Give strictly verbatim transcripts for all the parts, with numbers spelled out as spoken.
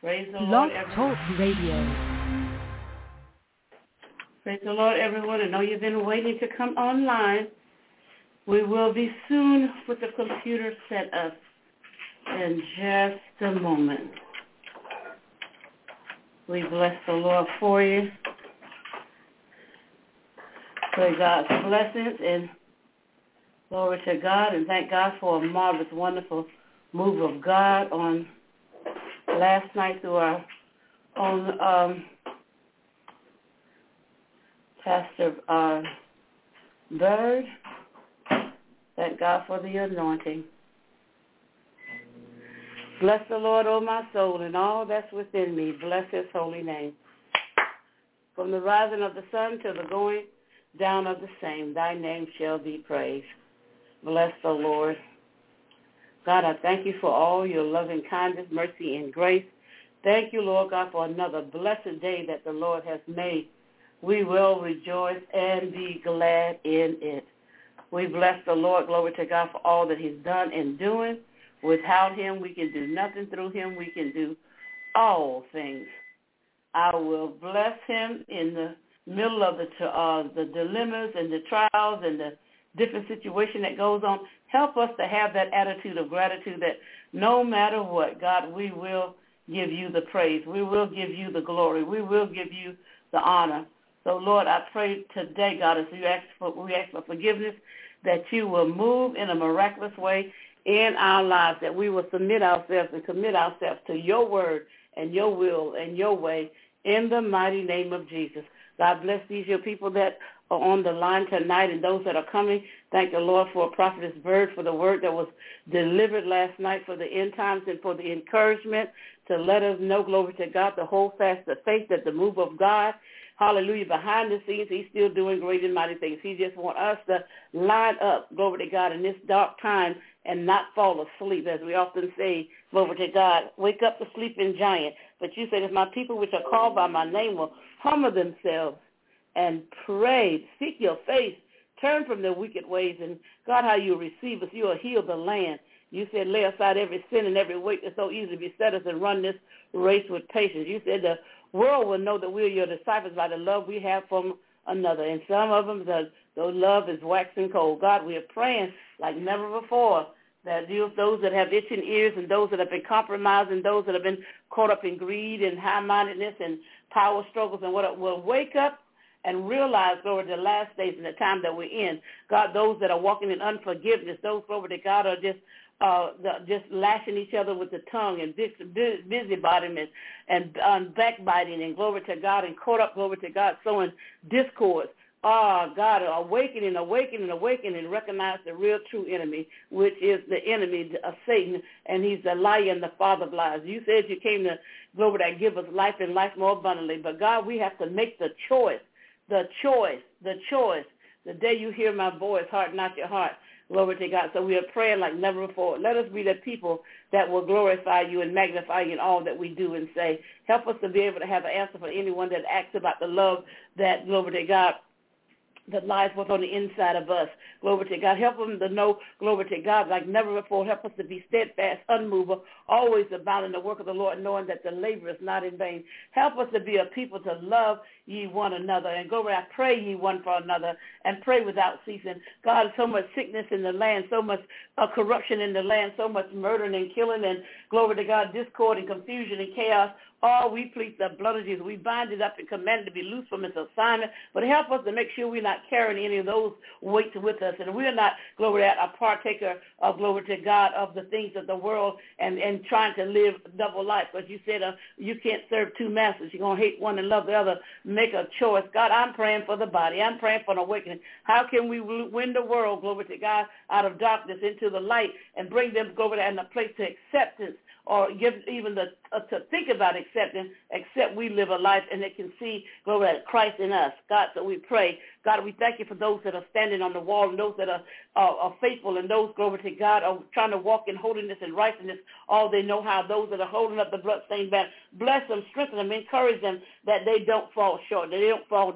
Praise the Blog Lord, everyone. Talk Radio. Praise the Lord, everyone. I know you've been waiting to come online. We will be soon with the computer set up in just a moment. We bless the Lord for you. Pray God's blessings and glory to God, and thank God for a marvelous, wonderful move of God on last night through our own um, Pastor uh, Bird. Thank God for the anointing. Bless the Lord, O my soul, and all that's within me. Bless his holy name. From the rising of the sun to the going down of the same, thy name shall be praised. Bless the Lord. God, I thank you for all your loving kindness, mercy, and grace. Thank you, Lord God, for another blessed day that the Lord has made. We will rejoice and be glad in it. We bless the Lord, glory to God, for all that he's done and doing. Without him, we can do nothing. Through him, we can do all things. I will bless him in the middle of the uh, the dilemmas and the trials and the different situation that goes on. Help us to have that attitude of gratitude that no matter what, God, we will give you the praise. We will give you the glory. We will give you the honor. So, Lord, I pray today, God, as you ask for, we ask for forgiveness, that you will move in a miraculous way in our lives, that we will submit ourselves and commit ourselves to your word and your will and your way in the mighty name of Jesus. God bless these your people that are on the line tonight and those that are coming. Thank the Lord for Prophetess Bird for the word that was delivered last night for the end times and for the encouragement to let us know, glory to God, the hold fast the faith that the move of God, hallelujah, behind the scenes, he's still doing great and mighty things. He just wants us to line up, glory to God, in this dark time and not fall asleep, as we often say, glory to God, wake up the sleeping giant. But you said, if my people which are called by my name will humble themselves and pray, seek your face, turn from their wicked ways, and God, how you receive us, you will heal the land. You said, lay aside every sin and every weight that so easily beset us and run this race with patience. You said the world will know that we are your disciples by the love we have from another. And some of them, the, the love is waxing cold. God, we are praying like never before that you, those that have itching ears and those that have been compromised and those that have been caught up in greed and high-mindedness and power struggles and what will wake up and realize, glory, the last days and the time that we're in. God, those that are walking in unforgiveness, those, glory to God, are just uh, the, just lashing each other with the tongue and busybodiness and um, backbiting and, glory to God, and caught up, glory to God, sowing discord. Oh, God, awakening, awakening, awakening, recognize the real true enemy, which is the enemy of Satan, and he's the liar and the father of lies. You said you came to, glory, that give us life and life more abundantly. But, God, we have to make the choice, the choice, the choice. The day you hear my voice, harden not your heart. Glory to God. So we are praying like never before. Let us be the people that will glorify you and magnify you in all that we do and say. Help us to be able to have an answer for anyone that asks about the love that, glory to God, that lies what's on the inside of us. Glory to God. Help them to know, glory to God, like never before. Help us to be steadfast, unmovable, always abounding the work of the Lord, knowing that the labor is not in vain. Help us to be a people to love ye one another. And glory, I pray ye one for another and pray without ceasing. God, so much sickness in the land, so much uh, corruption in the land, so much murdering and killing and, glory to God, discord and confusion and chaos. Oh, we plead the blood of Jesus. We bind it up and command it to be loose from its assignment. But help us to make sure we're not carrying any of those weights with us. And we're not, glory to God, a partaker of, glory to God, of the things of the world and, and trying to live double life. Because you said uh, you can't serve two masters. You're going to hate one and love the other. Make a choice. God, I'm praying for the body. I'm praying for an awakening. How can we win the world, glory to God, out of darkness into the light and bring them, glory to God, in a place to acceptance? Or give even the uh, to think about accepting, except we live a life and they can see, glory to Christ in us. God, so we pray. God, we thank you for those that are standing on the wall and those that are, uh, are faithful and those, glory to God, are trying to walk in holiness and righteousness. All they know how. Those that are holding up the bloodstained banner, bless them, strengthen them, encourage them that they don't fall short, that they don't fall down.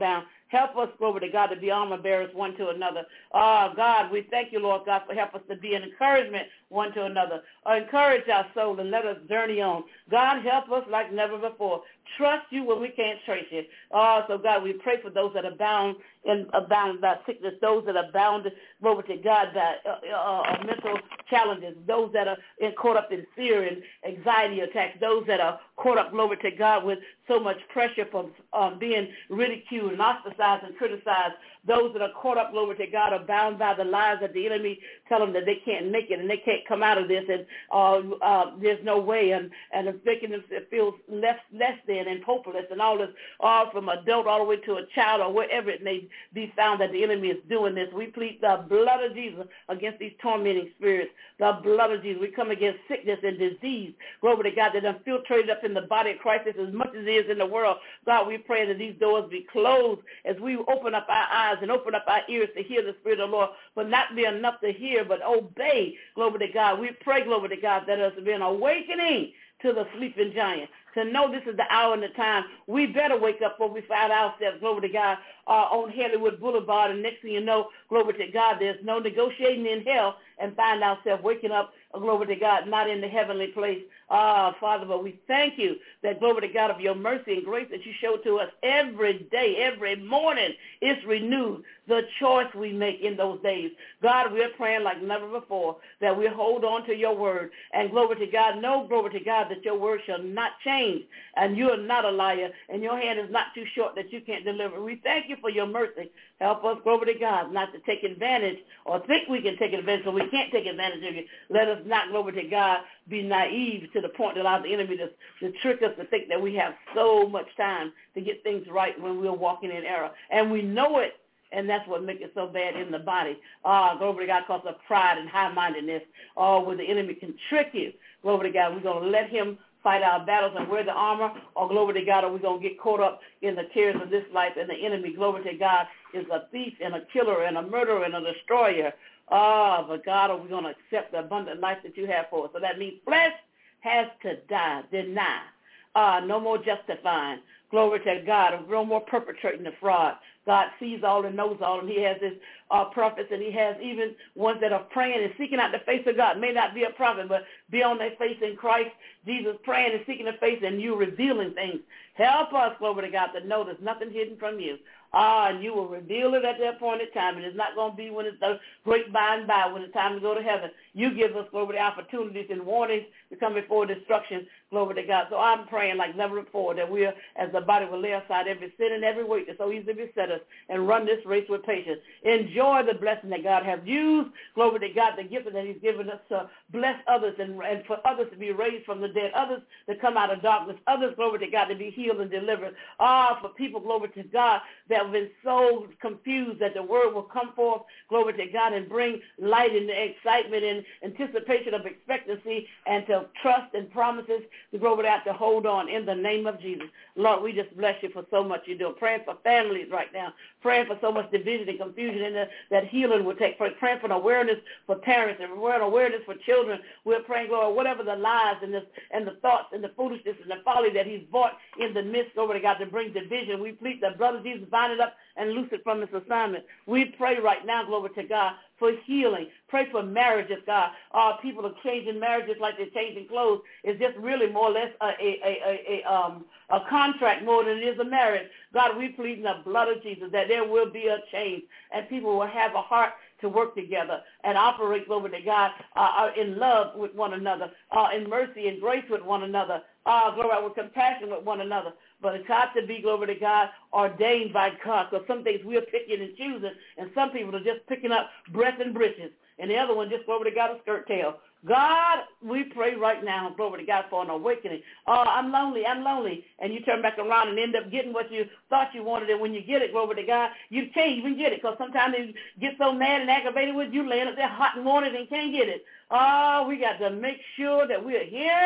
Help us, glory to God, to be armor bearers one to another. Oh, God, we thank you, Lord God, for help us to be an encouragement one to another. Uh, encourage our soul and let us journey on. God, help us like never before. Trust you when we can't trace you. Oh, so, God, we pray for those that are bound and uh, bound by sickness, those that are bound, glory to God, by uh, uh, mental challenges, those that are in, caught up in fear and anxiety attacks, those that are caught up, glory to God, with so much pressure from um, being ridiculed and ostracized and criticized, those that are caught up, glory to God, are bound by the lies that the enemy tell them that they can't make it and they can't come out of this and uh, uh, there's no way, and, and it's making them feel less, less than and hopeless and all this, all from adult all the way to a child or wherever it may be found that the enemy is doing this. We plead the blood of Jesus against these tormenting spirits, the blood of Jesus. We come against sickness and disease, glory to God, that infiltrated up in the body of Christ as much as it is in the world. God, we pray that these doors be closed as we open up our eyes and open up our ears to hear the Spirit of the Lord, but not be enough to hear, but obey, glory to God. We pray, glory to God, that there's been an awakening to the sleeping giant, to know this is the hour and the time. We better wake up before we find ourselves, glory to God, uh, on Hollywood Boulevard, and next thing you know, glory to God, there's no negotiating in hell, and find ourselves waking up, uh, glory to God, not in the heavenly place. Ah, uh, Father, but we thank you that, glory to God, of your mercy and grace that you show to us every day, every morning is renewed, the choice we make in those days. God, we're praying like never before that we hold on to your word, and glory to God, know, glory to God, that your word shall not change, and you are not a liar, and your hand is not too short that you can't deliver. We thank you for your mercy. Help us, glory to God, not to take advantage or think we can take advantage, so we can't take advantage of you. Let us not, glory to God, be naive to the point that allows the enemy to, to trick us to think that we have so much time to get things right when we're walking in error. And we know it, and that's what makes it so bad in the body. Ah, glory to God, because of pride and high-mindedness, or where the enemy can trick you. Glory to God, we're going to let him fight our battles and wear the armor, or glory to God, or we're going to get caught up in the cares of this life, and the enemy, glory to God, is a thief and a killer and a murderer and a destroyer. Ah, but God, are we going to accept the abundant life that you have for us? So that means flesh has to die, deny. Uh, no more justifying. Glory to God. No more perpetrating the fraud. God sees all and knows all, and he has his uh, prophets, and he has even ones that are praying and seeking out the face of God. May not be a prophet, but be on their face in Christ Jesus, praying and seeking the face, and you revealing things. Help us, glory to God, to know there's nothing hidden from you. Ah, and you will reveal it at that appointed time, and it's not going to be when it's the great by and by, when it's time to go to heaven. You give us, glory to opportunities and warnings to come before destruction, glory to God. So I'm praying like never before that we, as the body, will lay aside every sin and every weight that so easily beset us and run this race with patience. Enjoy the blessing that God has used, glory to God, the gift that he's given us to bless others and, and for others to be raised from the dead, others to come out of darkness, others, glory to God, to be healed and delivered. Ah, for people, glory to God, that have been so confused that the word will come forth, glory to God, and bring light and excitement and anticipation of expectancy and to trust and promises to glory to God, to hold on in the name of Jesus. Lord, we just bless you for so much you do. Praying for families right now, praying for so much division and confusion, and that healing will take place, praying for an awareness for parents and awareness for children. We're praying, Lord, whatever the lies and, this, and the thoughts and the foolishness and the folly that he's brought in the midst, glory to God, to bring division. We plead the blood of Jesus, bind it up and loose it from its assignment. We pray right now, glory to God, for healing. Pray for marriages, God. Uh, people are changing marriages like they're changing clothes. It's just really more or less a, a, a, a, a, um, a contract more than it is a marriage. God, we plead in the blood of Jesus that there will be a change and people will have a heart to work together and operate, glory to God, uh, in love with one another, uh, in mercy and grace with one another, uh, glory, with compassion with one another. But it's got to be, glory to God, ordained by God, because some things we're picking and choosing, and some people are just picking up breath and britches, and the other one just, glory to God, a skirt tail. God, we pray right now, glory to God, for an awakening. Oh, I'm lonely, I'm lonely. And you turn back around and end up getting what you thought you wanted, and when you get it, glory to God, you can't even get it, because sometimes you get so mad and aggravated with you, laying up there hot and wanted and can't get it. Oh, we got to make sure that we are hearing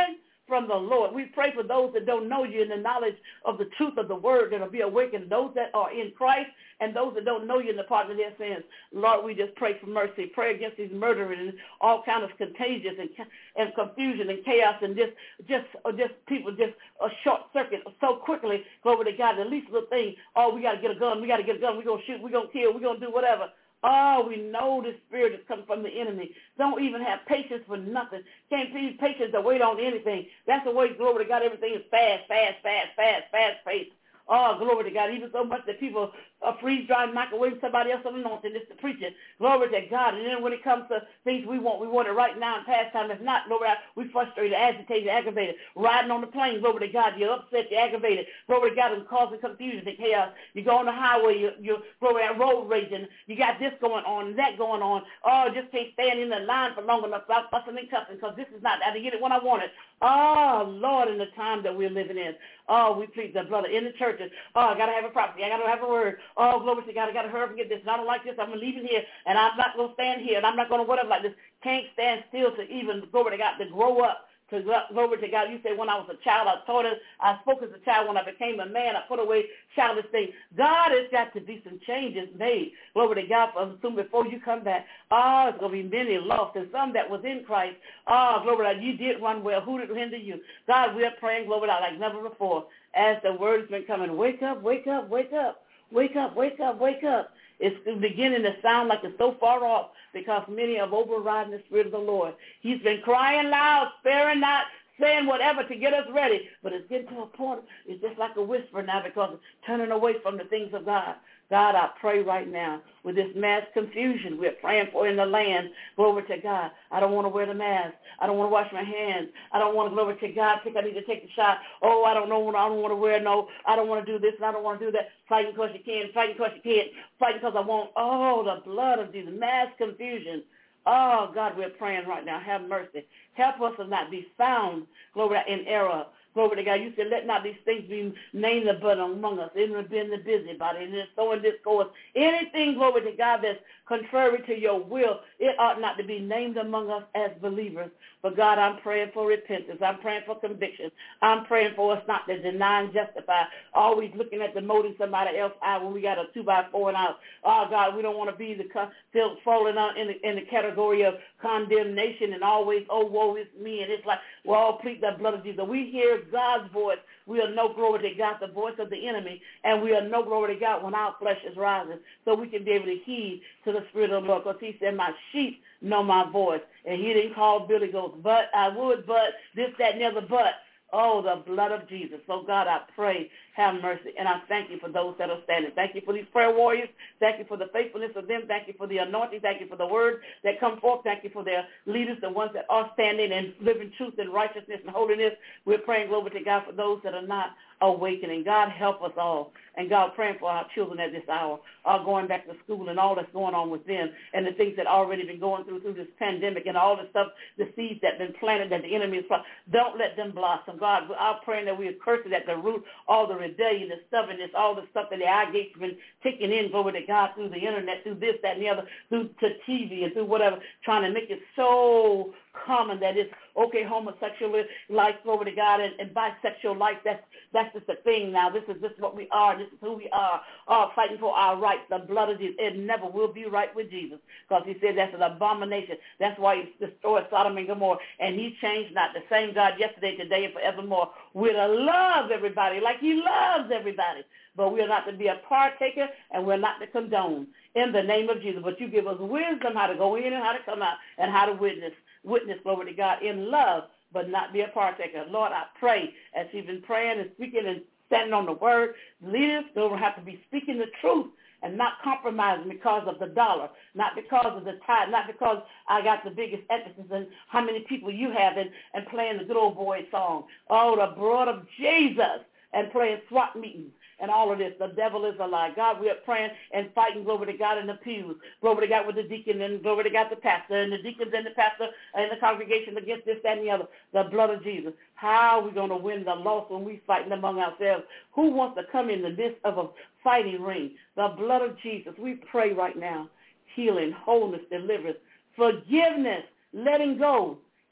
from the Lord. We pray for those that don't know you in the knowledge of the truth of the word that will be awakened, those that are in Christ and those that don't know you in the pardon of their sins. Lord, we just pray for mercy. Pray against these murderers and all kinds of contagious and, and confusion and chaos and just just just people just a short circuit so quickly. Glory to God, the least little thing, oh, we got to get a gun, we got to get a gun, we're going to shoot, we're going to kill, we're going to do whatever. Oh, we know the spirit is coming from the enemy. Don't even have patience for nothing. Can't be patient to wait on anything. That's the way, glory to God, everything is fast, fast, fast, fast, fast paced. Oh, glory to God, even so much that people are freeze-drying, microwave somebody else on anointing just to preach it. Glory to God. And then when it comes to things we want, we want it right now in past time. If not, glory to God, we frustrated, agitated, aggravated. Riding on the plane, glory to God, you're upset, you're aggravated. Glory to God, and causing confusion and chaos. You go on the highway, you're, you're glory to God, road raging. You got this going on and that going on. Oh, just can't stand in the line for long enough without fussing and cussing because this is not, I didn't get it when I wanted. Oh, Lord, in the time that we're living in. Oh, we plead the blood in the churches. Oh, I got to have a prophecy. I got to have a word. Oh, glory to God. I got to hurry up and get this. And I don't like this. I'm leaving here, and I'm not going to stand here, and I'm not going to whatever like this. Can't stand still to even, glory to God, to grow up. To glory to God. You say when I was a child, I taught it. I spoke as a child. When I became a man, I put away childish things. God has got to be some changes made. Glory to God. For soon before you come back. Oh, it's going to be many lost. And some that was in Christ. Oh, glory to God. You did run well. Who did hinder you? God, we are praying, glory to God, like never before. As the word has been coming, wake up, wake up, wake up, wake up, wake up, wake up. It's beginning to sound like it's so far off because many have overridden the Spirit of the Lord. He's been crying loud, sparing not, saying whatever to get us ready. But it's getting to a point, it's just like a whisper now because it's turning away from the things of God. God, I pray right now with this mass confusion we're praying for in the land. Glory to God. I don't want to wear the mask. I don't want to wash my hands. I don't want to, glory to God, think I need to take the shot. Oh, I don't know. I don't want to wear no. I don't want to do this and I don't want to do that. Fighting because you can. Fighting because you can't. Fighting because I won't. Oh, the blood of Jesus. Mass confusion. Oh, God, we're praying right now. Have mercy. Help us to not be found, glory, in error. Glory to God. You said, let not these things be named but among us. It would have been the busybody. And it's sowing discourse. Anything, glory to God, that's contrary to your will, it ought not to be named among us as believers. But, God, I'm praying for repentance. I'm praying for conviction. I'm praying for us not to deny and justify. Always looking at the motive somebody else out when we got a two by four and out. Oh, God, we don't want to be the still falling out in the, in the category of condemnation and always, oh, woe is me. And it's like, well, plead the blood of Jesus. We hear God's voice. We'll know, glory to God, the voice of the enemy, and we'll know, glory to God, when our flesh is rising, so we can be able to heed to the Spirit of the Lord, because he said, my sheep know my voice, and he didn't call Billy Ghost, but I would, but this, that, and the other, but. Oh, the blood of Jesus. So, God, I pray, have mercy. And I thank you for those that are standing. Thank you for these prayer warriors. Thank you for the faithfulness of them. Thank you for the anointing. Thank you for the word that come forth. Thank you for their leaders, the ones that are standing and living truth and righteousness and holiness. We're praying, glory to God, for those that are not awakening. God, help us all. And God, praying for our children at this hour, are going back to school and all that's going on with them and the things that already been going through through this pandemic and all the stuff, the seeds that been planted that the enemy is planted. Don't let them blossom. God, I'm praying that we are cursed at the root, all the rebellion, the stubbornness, all the stuff that the eye gates have been ticking in, glory to God, through the internet, through this, that, and the other, through to T V and through whatever, trying to make it so common that it's okay, homosexual life, glory to God, and, and bisexual life, that's that's just a thing now. This is just what we are. This is who we are. Oh, fighting for our rights, the blood of Jesus. It never will be right with Jesus, because he said that's an abomination. That's why he destroyed Sodom and Gomorrah, and he changed not. The same God yesterday, today, and forevermore. We're to love everybody like he loves everybody, but we're not to be a partaker, and we're not to condone in the name of Jesus. But you give us wisdom how to go in and how to come out and how to witness. Witness, glory to God, in love, but not be a partaker. Lord, I pray, as you've been praying and speaking and standing on the word, leaders don't have to be speaking the truth and not compromising because of the dollar, not because of the tithe, not because I got the biggest emphasis in how many people you have and, and playing the good old boy song. Oh, the blood of Jesus, and playing SWAT meetings. And all of this, the devil is a lie. God, we are praying and fighting, glory to God, in the pews. Glory to God with the deacon, and glory to God, the pastor, and the deacons and the pastor and the congregation against this, that, and the other. The blood of Jesus. How are we going to win the loss when we fighting among ourselves? Who wants to come in the midst of a fighting ring? The blood of Jesus. We pray right now. Healing, wholeness, deliverance, forgiveness, letting go,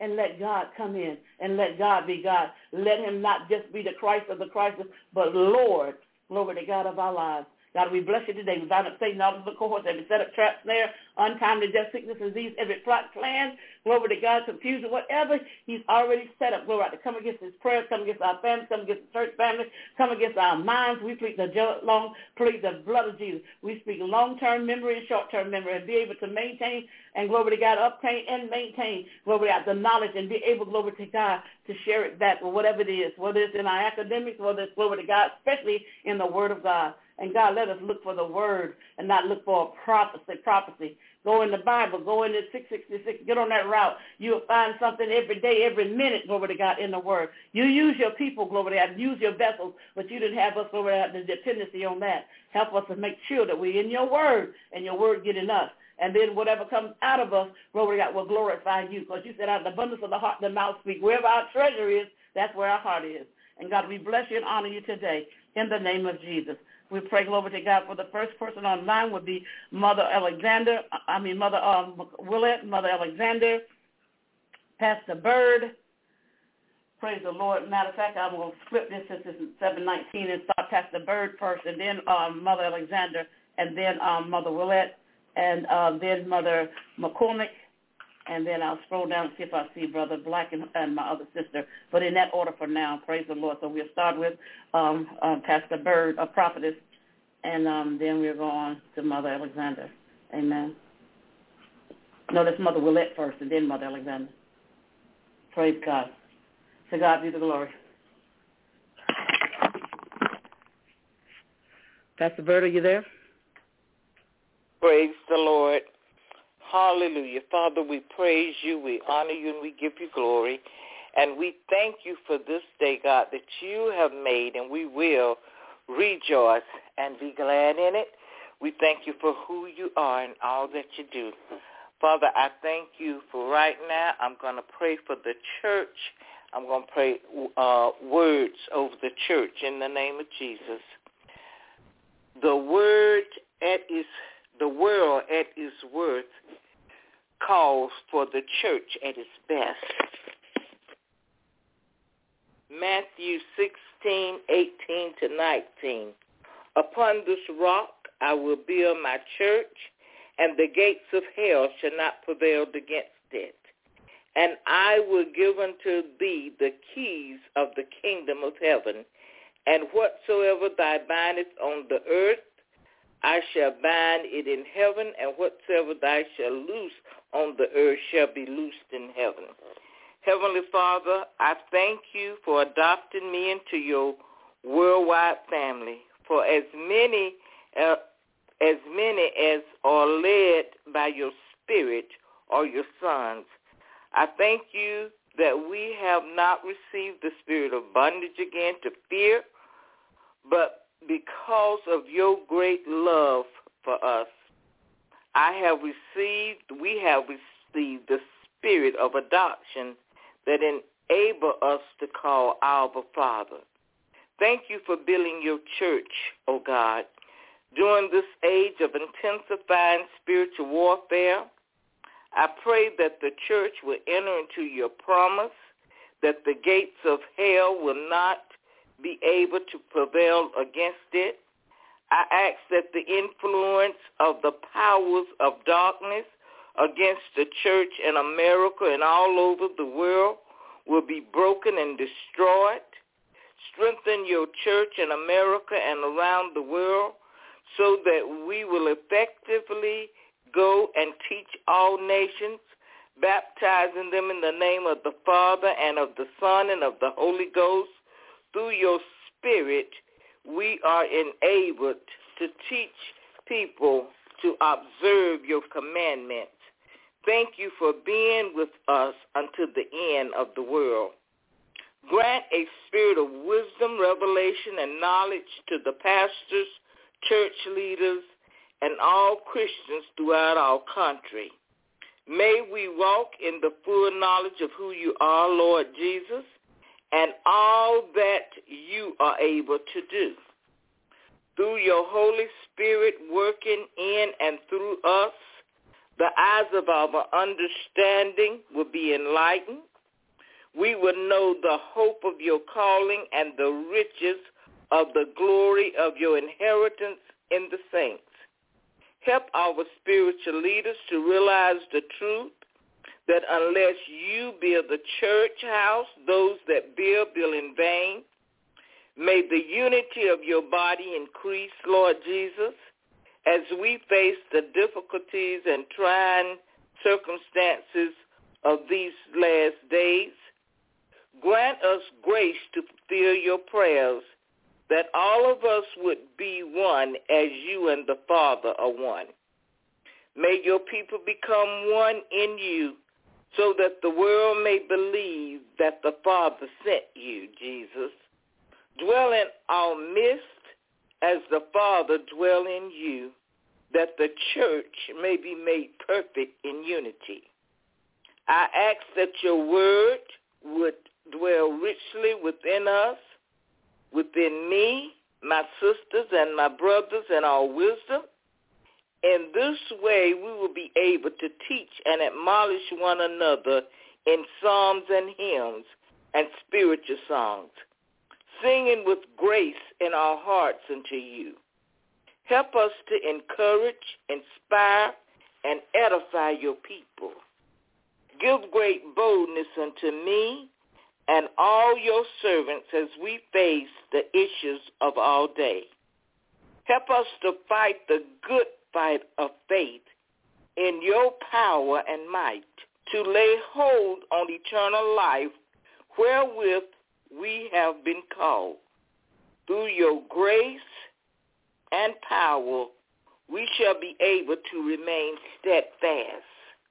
and let God come in and let God be God. Let him not just be the Christ of the Christ, but Lord, glory to God of our lives. God, we bless you today. We bind up Satan out of the courts, every set up trap snare, untimely death, sickness, disease, every plot, plan, glory to God, confusion, whatever he's already set up, glory to come against his prayers, come against our families, come against the church family, come against our minds. We plead the long, plead the blood of Jesus. We speak long-term memory and short-term memory and be able to maintain and, glory to God, obtain and maintain, glory to God, the knowledge and be able, glory to God, to share it back with whatever it is, whether it's in our academics, whether it's, glory to God, especially in the Word of God. And God, let us look for the word and not look for a prophecy. Prophecy. Go in the Bible. Go in the six sixty-six. Get on that route. You'll find something every day, every minute, glory to God, in the word. You use your people, glory to God. Use your vessels, but you didn't have us, glory to God, the dependency on that. Help us to make sure that we're in your word and your word get in us. And then whatever comes out of us, glory to God, will glorify you. Because you said out of the abundance of the heart, the mouth speak. Wherever our treasure is, that's where our heart is. And God, we bless you and honor you today in the name of Jesus. We pray, glory to God, for the first person online would be Mother Alexander, I mean Mother um, Willett, Mother Alexander, Pastor Bird. Praise the Lord. Matter of fact, I'm going to flip this since it's seven nineteen and start Pastor Bird first, and then um, Mother Alexander, and then um, Mother Willett, and uh, then Mother McCormick, and then I'll scroll down and see if I see Brother Black and, and my other sister. But in that order for now, praise the Lord. So we'll start with um, um, Pastor Bird, a prophetess, and um, then we'll go on to Mother Alexander. Amen. No, that's Mother Willett first, and then Mother Alexander. Praise God. To God be the glory. Pastor Bird, are you there? Praise the Lord. Hallelujah. Father, we praise you, we honor you, and we give you glory. And we thank you for this day, God, that you have made, and we will rejoice and be glad in it. We thank you for who you are and all that you do. Father, I thank you for right now. I'm going to pray for the church. I'm going to pray uh, words over the church in the name of Jesus. The word at its, the world at its worth calls for the church at its best. Matthew sixteen, eighteen to nineteen. Upon this rock I will build my church, and the gates of hell shall not prevail against it. And I will give unto thee the keys of the kingdom of heaven, and whatsoever thou bindest on the earth, I shall bind it in heaven, and whatsoever thou shalt loose on the earth shall be loosed in heaven. Heavenly Father, I thank you for adopting me into your worldwide family. For as many uh, as many as are led by your Spirit are your sons. I thank you that we have not received the spirit of bondage again to fear, but because of your great love for us, I have received, we have received the spirit of adoption that enable us to call Abba Father. Thank you for building your church, O God. During this age of intensifying spiritual warfare, I pray that the church will enter into your promise, that the gates of hell will not be able to prevail against it. I ask that the influence of the powers of darkness against the church in America and all over the world will be broken and destroyed. Strengthen your church in America and around the world so that we will effectively go and teach all nations, baptizing them in the name of the Father and of the Son and of the Holy Ghost. Through your Spirit, we are enabled to teach people to observe your commandments. Thank you for being with us until the end of the world. Grant a spirit of wisdom, revelation, and knowledge to the pastors, church leaders, and all Christians throughout our country. May we walk in the full knowledge of who you are, Lord Jesus, and all that you are able to do. Through your Holy Spirit working in and through us, the eyes of our understanding will be enlightened, we would know the hope of your calling and the riches of the glory of your inheritance in the saints. Help our spiritual leaders to realize the truth that unless you build the church house, those that build, build in vain. May the unity of your body increase, Lord Jesus, as we face the difficulties and trying circumstances of these last days. Grant us grace to fulfill your prayers, that all of us would be one as you and the Father are one. May your people become one in you, so that the world may believe that the Father sent you, Jesus. Dwell in our midst as the Father dwell in you, that the church may be made perfect in unity. I ask that your word would dwell richly within us, within me, my sisters and my brothers, and our wisdom. In this way, we will be able to teach and admonish one another in psalms and hymns and spiritual songs, singing with grace in our hearts unto you. Help us to encourage, inspire, and edify your people. Give great boldness unto me and all your servants as we face the issues of our day. Help us to fight the good fight of faith in your power and might, to lay hold on eternal life wherewith we have been called. Through your grace and power, we shall be able to remain steadfast,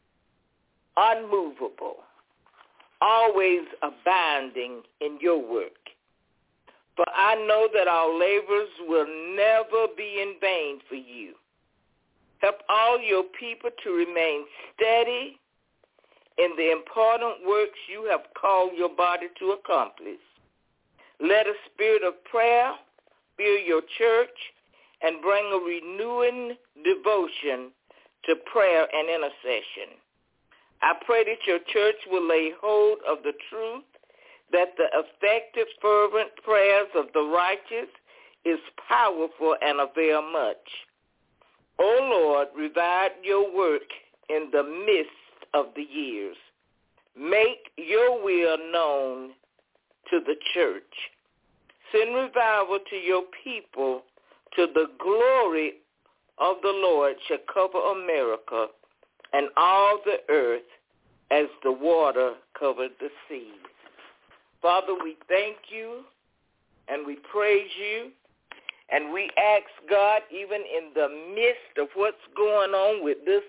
unmovable, always abounding in your work. For I know that our labors will never be in vain for you. Help all your people to remain steady in the important works you have called your body to accomplish. Let a spirit of prayer fill your church and bring a renewing devotion to prayer and intercession. I pray that your church will lay hold of the truth that the effective, fervent prayers of the righteous is powerful and avail much. O Lord, revive your work in the midst of the years. Make your will known to the church. Send revival to your people, to the glory of the Lord shall cover America and all the earth as the water covered the seas. Father, we thank you and we praise you. And we ask, God, even in the midst of what's going on with this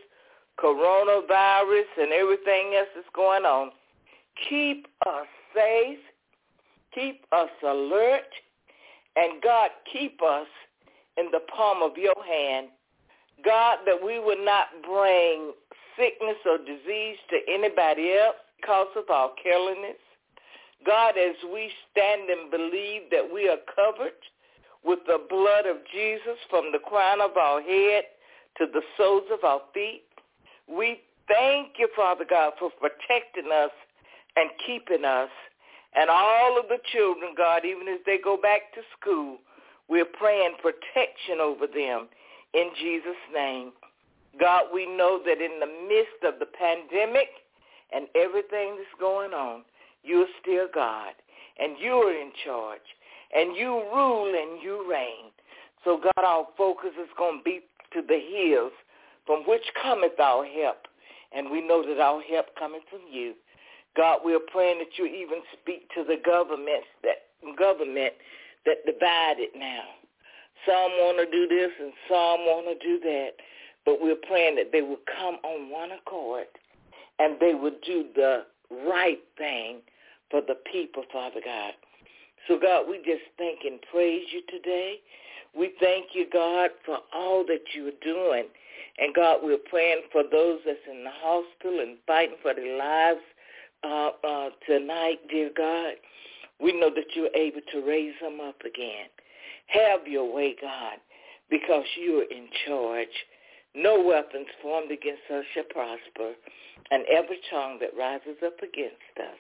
coronavirus and everything else that's going on, keep us safe, keep us alert, and, God, keep us in the palm of your hand. God, that we would not bring sickness or disease to anybody else because of our carelessness. God, as we stand and believe that we are covered with the blood of Jesus from the crown of our head to the soles of our feet, we thank you, Father God, for protecting us and keeping us. And all of the children, God, even as they go back to school, we're praying protection over them in Jesus' name. God, we know that in the midst of the pandemic and everything that's going on, you're still God, and you're in charge, and you rule and you reign. So, God, our focus is going to be to the hills from which cometh our help, and we know that our help cometh from you. God, we're praying that you even speak to the government that government that divided now. Some want to do this and some want to do that, but we're praying that they will come on one accord and they will do the right thing for the people, Father God. So, God, we just thank and praise you today. We thank you, God, for all that you are doing. And, God, we're praying for those that's in the hospital and fighting for their lives uh, uh, tonight, dear God. We know that you're able to raise them up again. Have your way, God, because you are in charge. No weapons formed against us shall prosper, and every tongue that rises up against us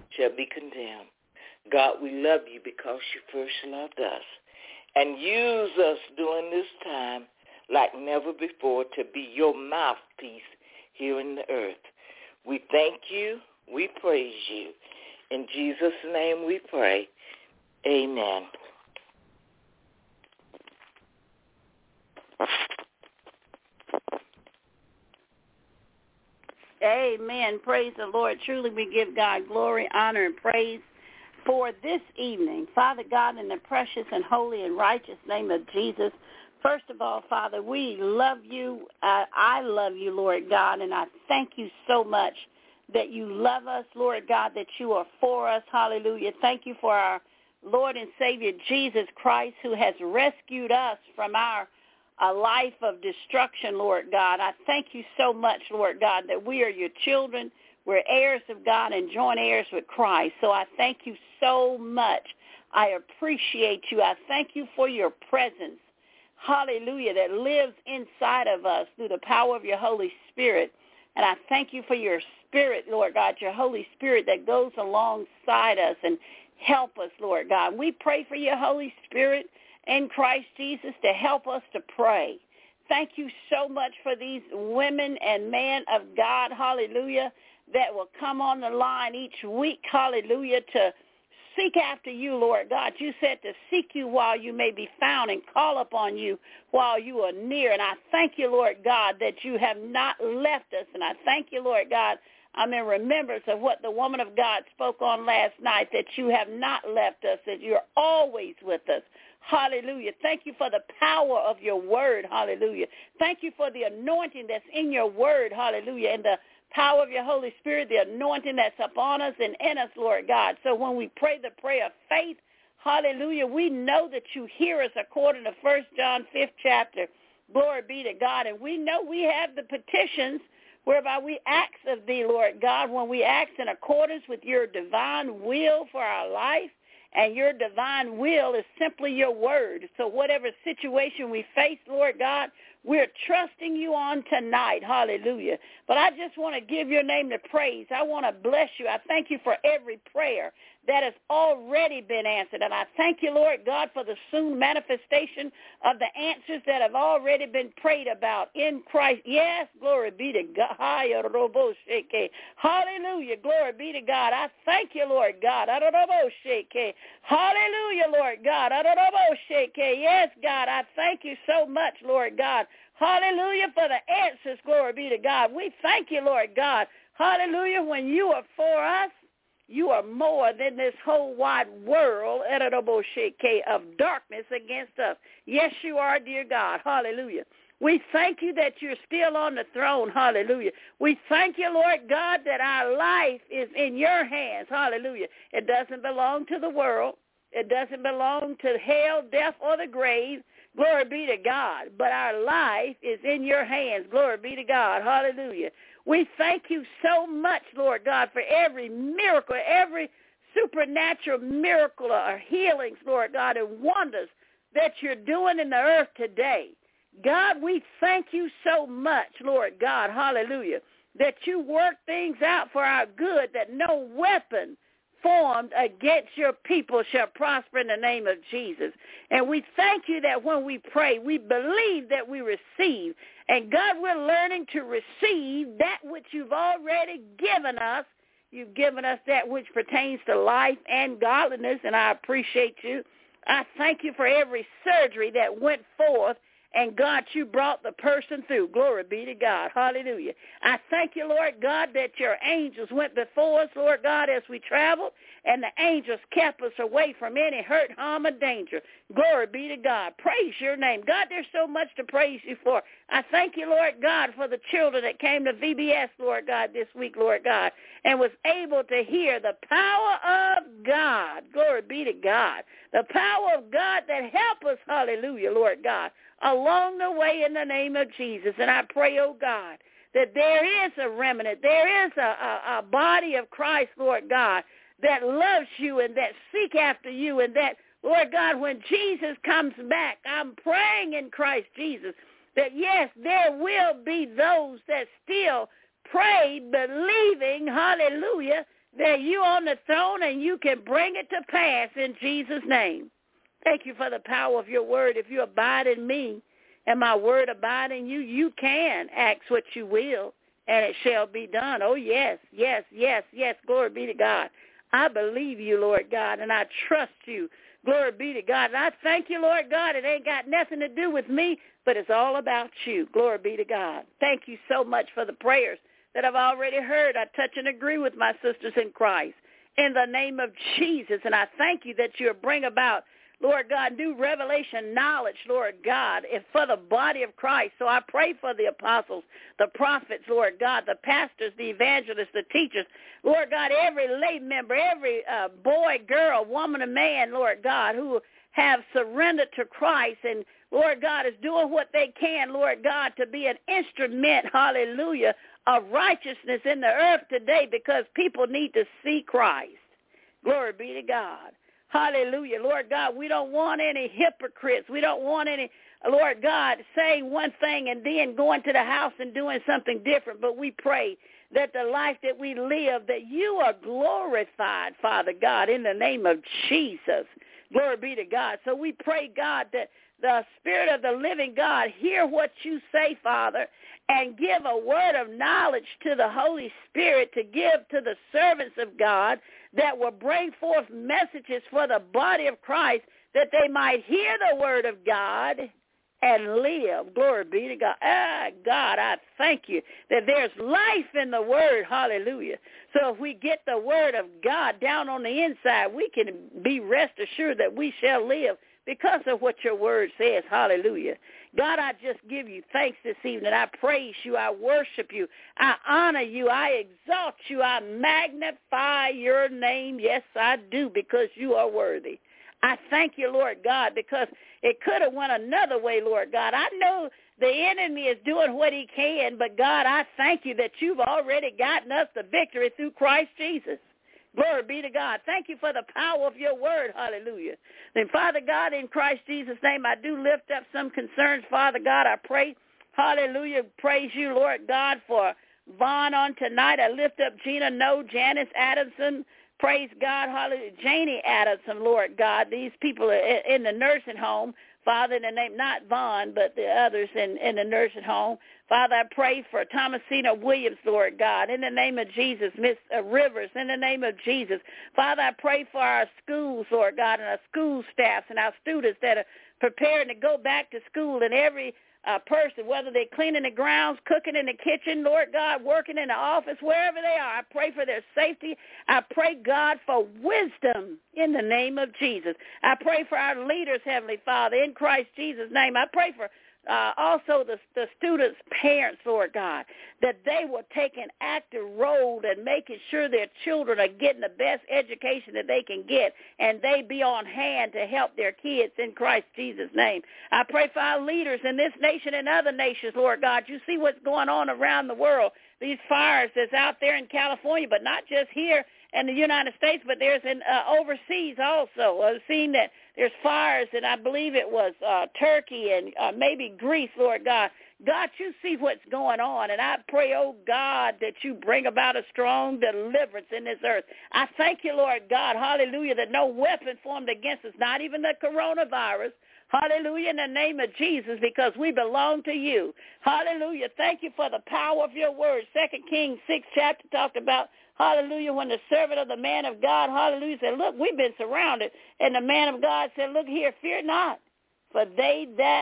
shall be condemned. God, we love you because you first loved us. And use us during this time like never before to be your mouthpiece here in the earth. We thank you. We praise you. In Jesus' name we pray. Amen. Amen. Praise the Lord. Truly we give God glory, honor, and praise for this evening. Father God, in the precious and holy and righteous name of Jesus, first of all, Father, we love you. Uh, I love you, Lord God, and I thank you so much that you love us, Lord God, that you are for us. Hallelujah. Thank you for our Lord and Savior Jesus Christ, who has rescued us from our a life of destruction, Lord God. I thank you so much, Lord God, that we are your children. We're heirs of God and joint heirs with Christ. So I thank you so much. I appreciate you. I thank you for your presence, hallelujah, that lives inside of us through the power of your Holy Spirit. And I thank you for your Spirit, Lord God, your Holy Spirit that goes alongside us and help us, Lord God. We pray for your Holy Spirit in Christ Jesus to help us to pray. Thank you so much for these women and men of God, hallelujah, that will come on the line each week, hallelujah, to seek after you, Lord God. You said to seek you while you may be found and call upon you while you are near. And I thank you, Lord God, that you have not left us. And I thank you, Lord God, I'm in remembrance of what the woman of God spoke on last night, that you have not left us, that you're always with us. Hallelujah. Thank you for the power of your word. Hallelujah. Thank you for the anointing that's in your word. Hallelujah. And the power of your Holy Spirit, the anointing that's upon us and in us, Lord God. So when we pray the prayer of faith, hallelujah, we know that you hear us according to First John fifth chapter. Glory be to God. And we know we have the petitions whereby we ask of thee, Lord God, when we ask in accordance with your divine will for our life. And your divine will is simply your word. So whatever situation we face, Lord God, we're trusting you on tonight. Hallelujah. But I just want to give your name the praise. I want to bless you. I thank you for every prayer that has already been answered. And I thank you, Lord God, for the soon manifestation of the answers that have already been prayed about in Christ. Yes, glory be to God. Hallelujah. Glory be to God. I thank you, Lord God. Hallelujah, Lord God. Yes, God, I thank you so much, Lord God. Hallelujah for the answers. Glory be to God. We thank you, Lord God. Hallelujah. When you are for us, you are more than this whole wide world of darkness against us. Yes, you are, dear God. Hallelujah. We thank you that you're still on the throne. Hallelujah. We thank you, Lord God, that our life is in your hands. Hallelujah. It doesn't belong to the world. It doesn't belong to hell, death, or the grave. Glory be to God. But our life is in your hands. Glory be to God. Hallelujah. We thank you so much, Lord God, for every miracle, every supernatural miracle or healings, Lord God, and wonders that you're doing in the earth today. God, we thank you so much, Lord God, hallelujah, that you work things out for our good, that no weapon formed against your people shall prosper in the name of Jesus. And we thank you that when we pray, we believe that we receive. And God, we're learning to receive that which you've already given us. You've given us that which pertains to life and godliness, and I appreciate you. I thank you for every surgery that went forth. And, God, you brought the person through. Glory be to God. Hallelujah. I thank you, Lord God, that your angels went before us, Lord God, as we traveled, and the angels kept us away from any hurt, harm, or danger. Glory be to God. Praise your name. God, there's so much to praise you for. I thank you, Lord God, for the children that came to V B S, Lord God, this week, Lord God, and was able to hear the power of God. Glory be to God. The power of God that help us, hallelujah, Lord God, along the way in the name of Jesus. And I pray, oh God, that there is a remnant, there is a, a, a body of Christ, Lord God, that loves you and that seek after you, and that, Lord God, when Jesus comes back, I'm praying in Christ Jesus that, yes, there will be those that still pray, believing, hallelujah, that you on the throne and you can bring it to pass in Jesus' name. Thank you for the power of your word. If you abide in me and my word abide in you, you can ask what you will, and it shall be done. Oh, yes, yes, yes, yes. Glory be to God. I believe you, Lord God, and I trust you. Glory be to God. And I thank you, Lord God. It ain't got nothing to do with me, but it's all about you. Glory be to God. Thank you so much for the prayers that I've already heard. I touch and agree with my sisters in Christ in the name of Jesus. And I thank you that you'll bring about, Lord God, new revelation knowledge, Lord God, and for the body of Christ. So I pray for the apostles, the prophets, Lord God, the pastors, the evangelists, the teachers, Lord God, every lay member, every uh, boy, girl, woman, and man, Lord God, who have surrendered to Christ and, Lord God, is doing what they can, Lord God, to be an instrument, hallelujah, of righteousness in the earth today, because people need to see Christ. Glory be to God. Hallelujah. Lord God, we don't want any hypocrites. We don't want any, Lord God, saying one thing and then going to the house and doing something different. But we pray that the life that we live, that you are glorified, Father God, in the name of Jesus. Glory be to God. So we pray, God, that the Spirit of the living God hear what you say, Father, and give a word of knowledge to the Holy Spirit to give to the servants of God that will bring forth messages for the body of Christ, that they might hear the word of God and live. Glory be to God. Ah, God, I thank you that there's life in the word. Hallelujah. So if we get the word of God down on the inside, we can be rest assured that we shall live because of what your word says. Hallelujah. God, I just give you thanks this evening. I praise you. I worship you. I honor you. I exalt you. I magnify your name. Yes, I do, because you are worthy. I thank you, Lord God, because it could have went another way, Lord God. I know the enemy is doing what he can, but God, I thank you that you've already gotten us the victory through Christ Jesus. Glory be to God. Thank you for the power of your word. Hallelujah. Then, Father God, in Christ Jesus' name, I do lift up some concerns. Father God, I pray, hallelujah, praise you, Lord God, for Vaughn on tonight. I lift up Gina No, Janice Adamson. Praise God, hallelujah. Janie Adamson, Lord God. These people are in the nursing home. Father, in the name, not Vaughn, but the others in, in the nursing home. Father, I pray for Thomasina Williams, Lord God, in the name of Jesus. Miss uh, Rivers, in the name of Jesus. Father, I pray for our schools, Lord God, and our school staffs and our students that are preparing to go back to school, and every uh, person, whether they're cleaning the grounds, cooking in the kitchen, Lord God, working in the office, wherever they are. I pray for their safety. I pray, God, for wisdom in the name of Jesus. I pray for our leaders, Heavenly Father, in Christ Jesus' name. I pray for Uh, also the, the students' parents, Lord God, that they will take an active role in making sure their children are getting the best education that they can get, and they be on hand to help their kids in Christ Jesus' name. I pray for our leaders in this nation and other nations, Lord God. You see what's going on around the world, these fires that's out there in California, but not just here in the United States, but there's in uh, overseas also. I've seen that there's fires, and I believe it was uh, Turkey and uh, maybe Greece, Lord God. God, you see what's going on, and I pray, oh God, that you bring about a strong deliverance in this earth. I thank you, Lord God, hallelujah, that no weapon formed against us, not even the coronavirus, hallelujah, in the name of Jesus, because we belong to you. Hallelujah. Thank you for the power of your word. Second Kings six chapter talked about, hallelujah, when the servant of the man of God, hallelujah, said, look, we've been surrounded. And the man of God said, look here, fear not, for they that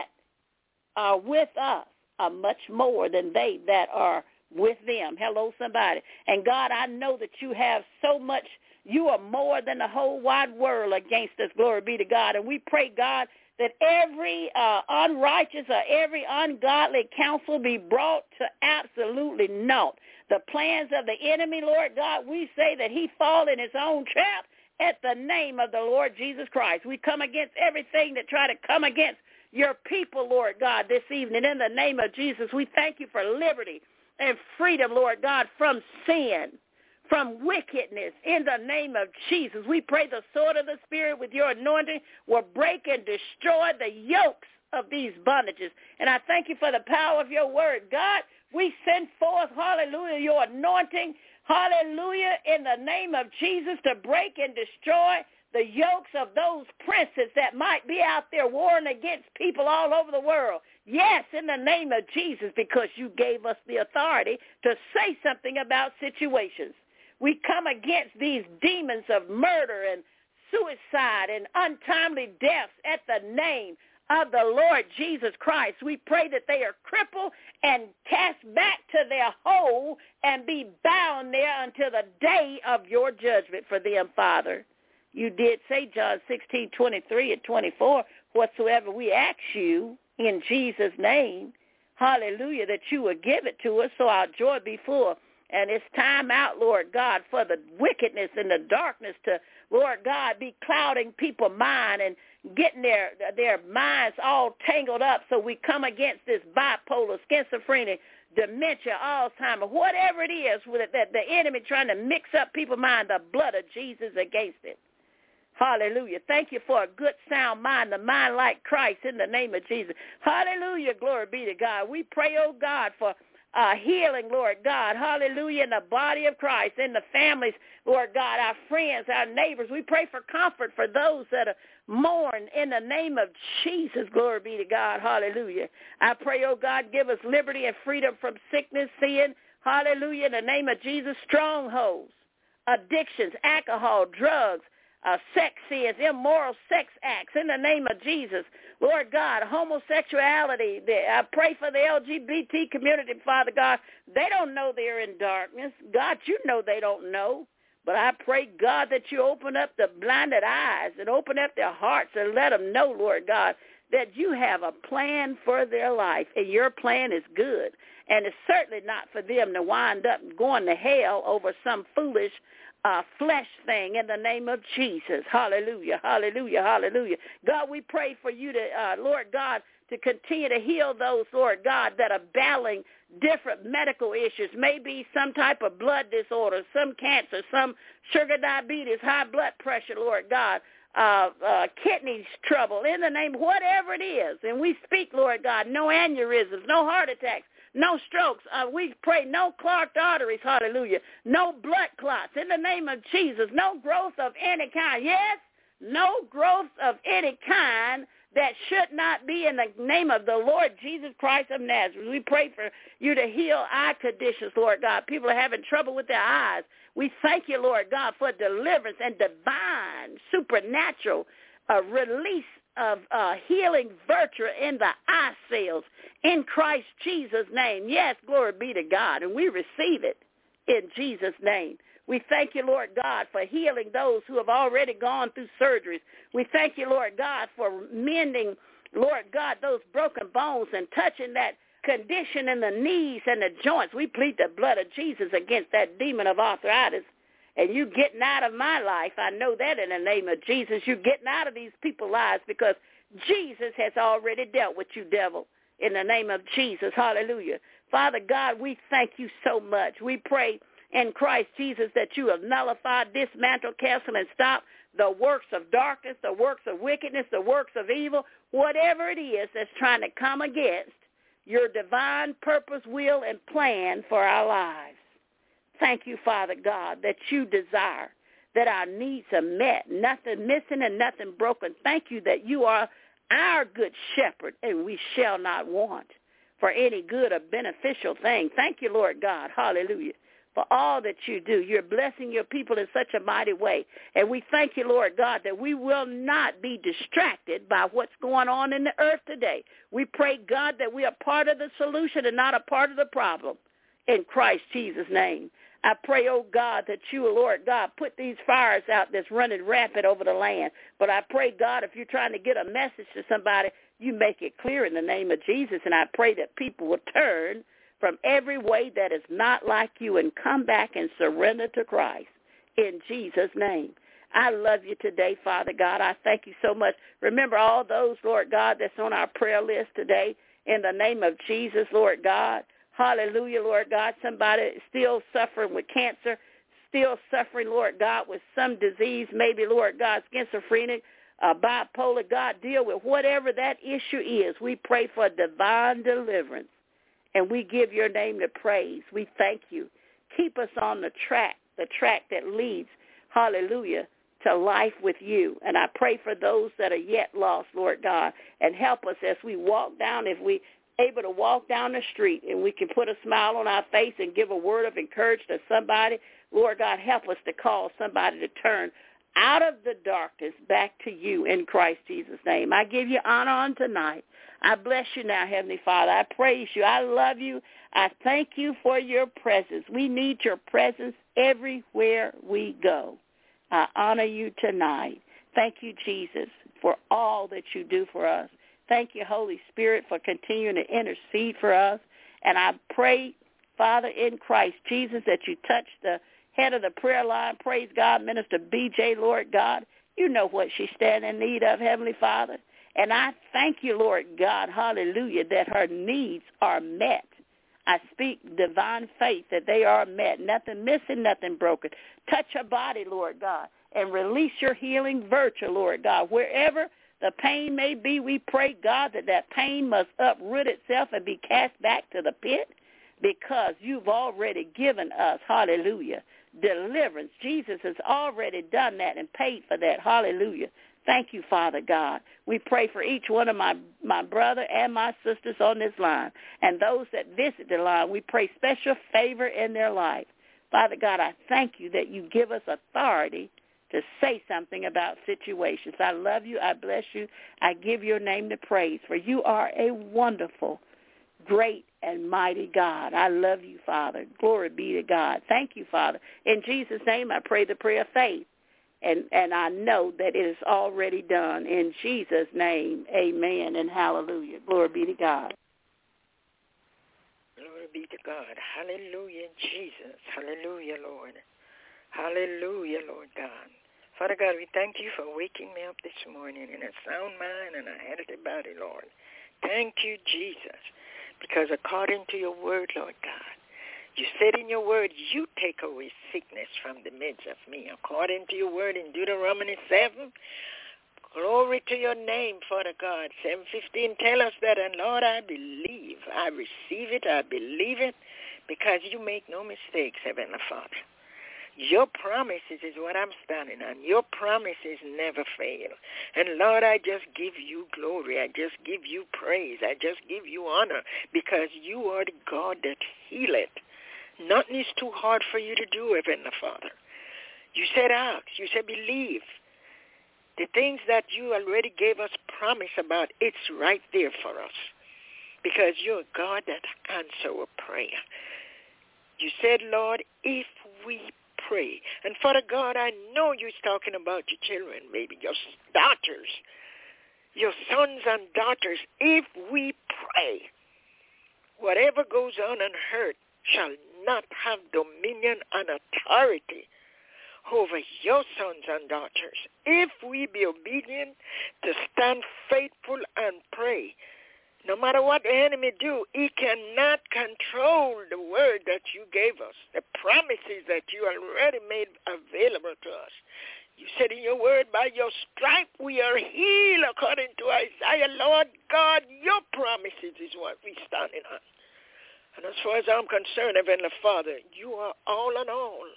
are with us are much more than they that are with them. Hello, somebody. And God, I know that you have so much. You are more than the whole wide world against us. Glory be to God. And we pray, God, that every uh, unrighteous or every ungodly counsel be brought to absolutely naught. The plans of the enemy, Lord God, we say that he fall in his own trap at the name of the Lord Jesus Christ. We come against everything that try to come against your people, Lord God, this evening. In the name of Jesus, we thank you for liberty and freedom, Lord God, from sin, from wickedness. In the name of Jesus, we pray the sword of the Spirit with your anointing will break and destroy the yokes of these bondages. And I thank you for the power of your word. God, we send forth, hallelujah, your anointing, hallelujah, in the name of Jesus, to break and destroy the yokes of those princes that might be out there warring against people all over the world. Yes, in the name of Jesus, because you gave us the authority to say something about situations. We come against these demons of murder and suicide and untimely deaths at the name of the Lord Jesus Christ. We pray that they are crippled and cast back to their hole and be bound there until the day of your judgment for them, Father. You did say, John sixteen, twenty-three and twenty-four, whatsoever we ask you in Jesus' name, hallelujah, that you would give it to us so our joy be full. And it's time out, Lord God, for the wickedness and the darkness to, Lord God, be clouding people's mind and getting their their minds all tangled up. So we come against this bipolar, schizophrenia, dementia, Alzheimer's, whatever it is that the enemy trying to mix up people's mind, the blood of Jesus against it. Hallelujah. Thank you for a good, sound mind, the mind like Christ in the name of Jesus. Hallelujah. Glory be to God. We pray, oh God, for uh, healing, Lord God. Hallelujah. In the body of Christ, in the families, Lord God, our friends, our neighbors. We pray for comfort for those that are mourn in the name of Jesus. Glory be to God. Hallelujah. I pray, oh God, give us liberty and freedom from sickness, sin. Hallelujah. In the name of Jesus, strongholds, addictions, alcohol, drugs, Uh, sex sins, immoral sex acts, in the name of Jesus. Lord God, homosexuality, I pray for the L G B T community, Father God. They don't know they're in darkness. God, you know they don't know. But I pray, God, that you open up the blinded eyes and open up their hearts and let them know, Lord God, that you have a plan for their life, and your plan is good. And it's certainly not for them to wind up going to hell over some foolish Uh, flesh thing in the name of Jesus. Hallelujah, hallelujah, hallelujah. God, we pray for you to, uh, Lord God, to continue to heal those, Lord God, that are battling different medical issues, maybe some type of blood disorder, some cancer, some sugar diabetes, high blood pressure, Lord God, uh, uh, kidneys trouble, in the name, whatever it is. And we speak, Lord God, no aneurysms, no heart attacks, no strokes. Uh, we pray no clogged arteries, hallelujah. No blood clots in the name of Jesus. No growth of any kind. Yes, no growth of any kind that should not be in the name of the Lord Jesus Christ of Nazareth. We pray for you to heal eye conditions, Lord God. People are having trouble with their eyes. We thank you, Lord God, for deliverance and divine, supernatural uh, release of uh, healing virtue in the eye cells in Christ Jesus' name. Yes, glory be to God, and we receive it in Jesus' name. We thank you, Lord God, for healing those who have already gone through surgeries. We thank you, Lord God, for mending, Lord God, those broken bones and touching that condition in the knees and the joints. We plead the blood of Jesus against that demon of arthritis. And you getting out of my life, I know that in the name of Jesus. You getting out of these people's lives because Jesus has already dealt with you, devil, in the name of Jesus. Hallelujah. Father God, we thank you so much. We pray in Christ Jesus that you have nullified, dismantled, canceled, and stopped the works of darkness, the works of wickedness, the works of evil, whatever it is that's trying to come against your divine purpose, will, and plan for our lives. Thank you, Father God, that you desire that our needs are met, nothing missing and nothing broken. Thank you that you are our good shepherd, and we shall not want for any good or beneficial thing. Thank you, Lord God, hallelujah, for all that you do. You're blessing your people in such a mighty way. And we thank you, Lord God, that we will not be distracted by what's going on in the earth today. We pray, God, that we are part of the solution and not a part of the problem. In Christ Jesus' name. I pray, oh God, that you, Lord God, put these fires out that's running rampant over the land. But I pray, God, if you're trying to get a message to somebody, you make it clear in the name of Jesus. And I pray that people will turn from every way that is not like you and come back and surrender to Christ in Jesus' name. I love you today, Father God. I thank you so much. Remember all those, Lord God, that's on our prayer list today in the name of Jesus, Lord God. Hallelujah, Lord God. Somebody still suffering with cancer, still suffering, Lord God, with some disease, maybe, Lord God, schizophrenic, uh, bipolar. God, deal with whatever that issue is. We pray for divine deliverance, and we give your name the praise. We thank you Keep us on the track, the track that leads, hallelujah, to life with you. And I pray for those that are yet lost, Lord God, and help us as we walk down, if we able to walk down the street and we can put a smile on our face and give a word of encouragement to somebody. Lord God, help us to call somebody to turn out of the darkness back to you in Christ Jesus' name. I give you honor on tonight. I bless you now, Heavenly Father. I praise you. I love you. I thank you for your presence. We need your presence everywhere we go. I honor you tonight. Thank you, Jesus, for all that you do for us. Thank you, Holy Spirit, for continuing to intercede for us. And I pray, Father, in Christ Jesus, that you touch the head of the prayer line. Praise God, Minister B J, Lord God. You know what she stands in need of, Heavenly Father. And I thank you, Lord God, hallelujah, that her needs are met. I speak divine faith that they are met, nothing missing, nothing broken. Touch her body, Lord God, and release your healing virtue, Lord God. Wherever the pain may be, we pray, God, that that pain must uproot itself and be cast back to the pit because you've already given us, hallelujah, deliverance. Jesus has already done that and paid for that, hallelujah. Thank you, Father God. We pray for each one of my, my brother and my sisters on this line and those that visit the line. We pray special favor in their life. Father God, I thank you that you give us authority to say something about situations. I love you. I bless you. I give your name the praise, for you are a wonderful, great, and mighty God. I love you, Father. Glory be to God. Thank you, Father. In Jesus' name, I pray the prayer of faith, and, and I know that it is already done. In Jesus' name, amen and hallelujah. Glory be to God. Glory be to God. Hallelujah, Jesus. Hallelujah, Lord. Hallelujah, Lord God. Father God, we thank you for waking me up this morning in a sound mind and a healthy body, Lord. Thank you, Jesus, because according to your word, Lord God, you said in your word, you take away sickness from the midst of me. According to your word in Deuteronomy seven, glory to your name, Father God. seven fifteen, tell us that, and Lord, I believe. I receive it. I believe it, because you make no mistakes, Heavenly Father. Your promises is what I'm standing on. Your promises never fail. And, Lord, I just give you glory. I just give you praise. I just give you honor, because you are the God that healeth. Nothing is too hard for you to do, Heavenly Father. You said ask. You said believe. The things that you already gave us promise about, it's right there for us, because you're a God that answers a prayer. You said, Lord, if we pray. And Father God, I know you're talking about your children, maybe your daughters, your sons and daughters. If we pray, whatever goes on on earth shall not have dominion and authority over your sons and daughters. If we be obedient to stand faithful and pray, no matter what the enemy do, he cannot control the word that you gave us, the promises that you already made available to us. You said in your word, by your stripe we are healed, according to Isaiah. Lord God, your promises is what we're standing on. And as far as I'm concerned, Heavenly Father, you are all in all.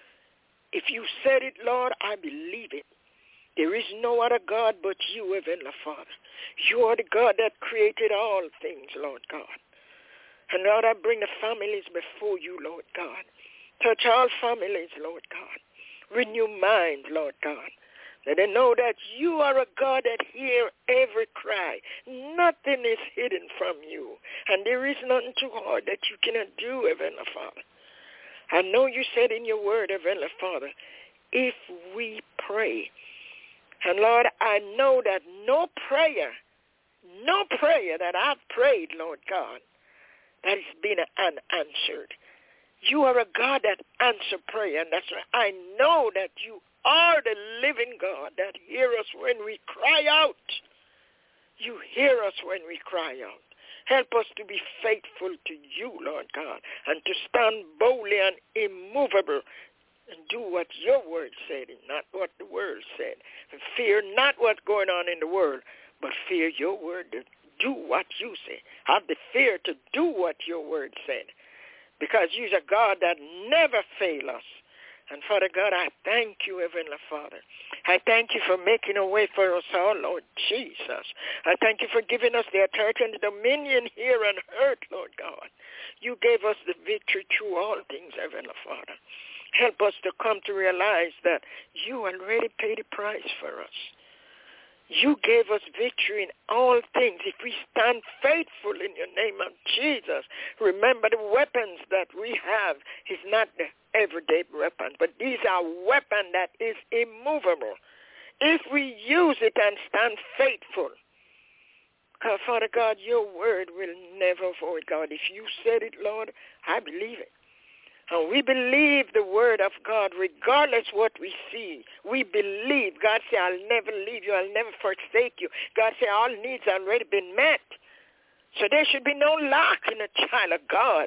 If you said it, Lord, I believe it. There is no other God but you, Heavenly Father. You are the God that created all things, Lord God. And Lord, I bring the families before you, Lord God. Touch all families, Lord God. Renew minds, Lord God. Let them know that you are a God that hears every cry. Nothing is hidden from you. And there is nothing too hard that you cannot do, Heavenly Father. I know you said in your word, Heavenly Father, if we pray. And Lord, I know that no prayer, no prayer that I've prayed, Lord God, that has been unanswered. You are a God that answers prayer, and that's why I know that you are the living God that hears us when we cry out. You hear us when we cry out. Help us to be faithful to you, Lord God, and to stand boldly and immovable and do what your word said and not what the world said. And fear not what's going on in the world, but fear your word to do what you say. Have the fear to do what your word said. because you're a God that never fails us. And Father God, I thank you, Heavenly Father. I thank you for making a way for us all, Lord Jesus. I thank you for giving us the authority and the dominion here on earth, Lord God. You gave us the victory through all things, Heavenly Father. Help us to come to realize that you already paid the price for us. You gave us victory in all things. If we stand faithful in your name of Jesus, remember the weapons that we have is not the everyday weapon, but these are weapons that is immovable. If we use it and stand faithful, God, Father God, your word will never void, God. If you said it, Lord, I believe it. And we believe the word of God regardless what we see. We believe. God said, I'll never leave you. I'll never forsake you. God said, all needs have already been met. So there should be no lack in a child of God.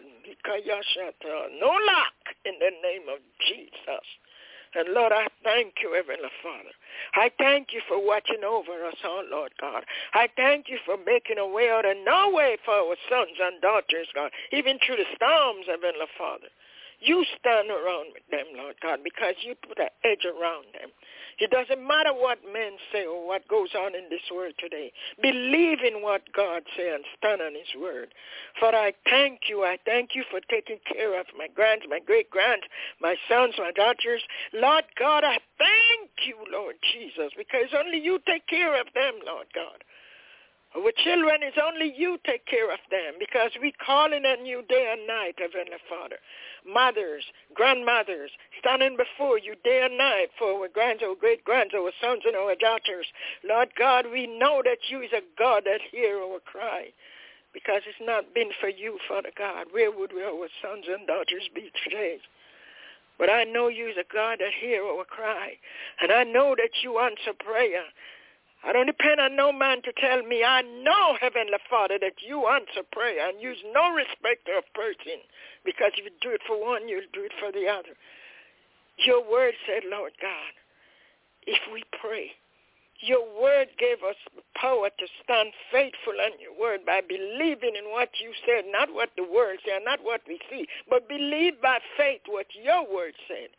No lack in the name of Jesus. And Lord, I thank you, Heavenly Father. I thank you for watching over us all, Lord God. I thank you for making a way out of no way for our sons and daughters, God, even through the storms, Heavenly Father. You stand around with them, Lord God, because you put an edge around them. It doesn't matter what men say or what goes on in this world today. Believe in what God says and stand on his word. Father, I thank you. I thank you for taking care of my grands, my great-grands, my sons, my daughters. Lord God, I thank you, Lord Jesus, because only you take care of them, Lord God. Our children, is only you take care of them because we calling on you day and night, Heavenly Father. Mothers, grandmothers, standing before you day and night for our grands, our great-grands, our sons and our daughters. Lord God, we know that you is a God that hears our cry because it's not been for you, Father God. Where would our sons and daughters be today? But I know you is a God that hears our cry, and I know that you answer prayer. I don't depend on no man to tell me. I know, Heavenly Father, that you answer prayer and use no respecter of person, because if you do it for one, you'll do it for the other. Your word said, Lord God, if we pray, your word gave us the power to stand faithful on your word by believing in what you said, not what the word said, not what we see, but believe by faith what your word said.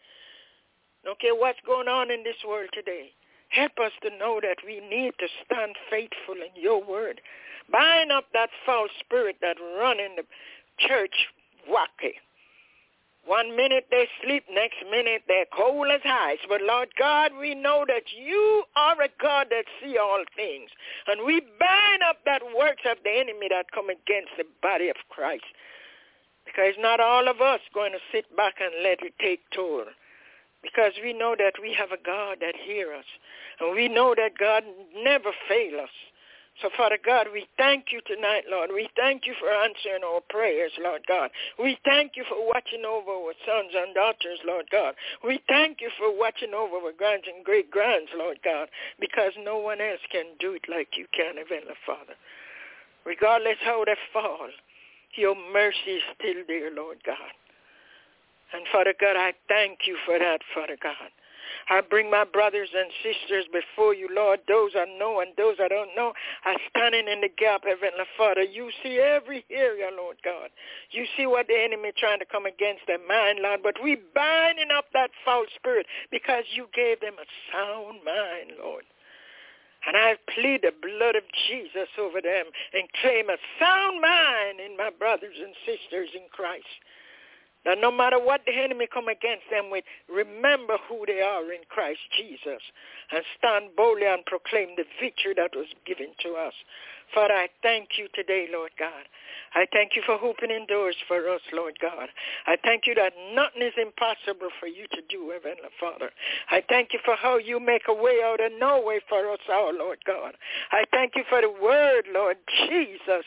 Okay, what's going on in this world today? Help us to know that we need to stand faithful in your word. Bind up that false spirit that run in the church wacky. One minute they sleep, next minute they're cold as ice. But Lord God, we know that you are a God that see all things. And we bind up that works of the enemy that come against the body of Christ. Because not all of us going to sit back and let it take toll. Because we know that we have a God that hears us. And we know that God never fails us. So, Father God, we thank you tonight, Lord. We thank you for answering our prayers, Lord God. We thank you for watching over our sons and daughters, Lord God. We thank you for watching over our grands and great-grands, Lord God, because no one else can do it like you can, Heavenly Father. Regardless how they fall, your mercy is still there, Lord God. And, Father God, I thank you for that, Father God. I bring my brothers and sisters before you, Lord, those I know and those I don't know. I'm standing in the gap, Heavenly Father. You see every area, Lord God. You see what the enemy trying to come against their mind, Lord. But we binding up that foul spirit because you gave them a sound mind, Lord. And I plead the blood of Jesus over them and claim a sound mind in my brothers and sisters in Christ. That no matter what the enemy come against them with, remember who they are in Christ Jesus and stand boldly and proclaim the victory that was given to us. Father, I thank you today, Lord God. I thank you for opening doors for us, Lord God. I thank you that nothing is impossible for you to do, Heavenly Father. I thank you for how you make a way out of no way for us all, Lord God. I thank you for the word, Lord Jesus.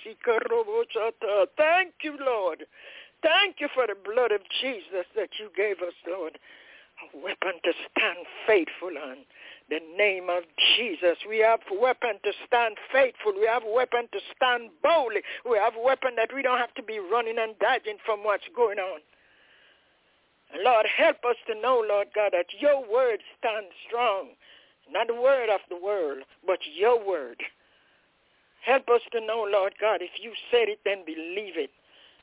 Thank you, Lord. Thank you for the blood of Jesus that you gave us, Lord, a weapon to stand faithful on. The name of Jesus. We have a weapon to stand faithful. We have a weapon to stand boldly. We have a weapon that we don't have to be running and dodging from what's going on. And Lord, help us to know, Lord God, that your word stands strong. Not the word of the world, but your word. Help us to know, Lord God, if you said it, then believe it.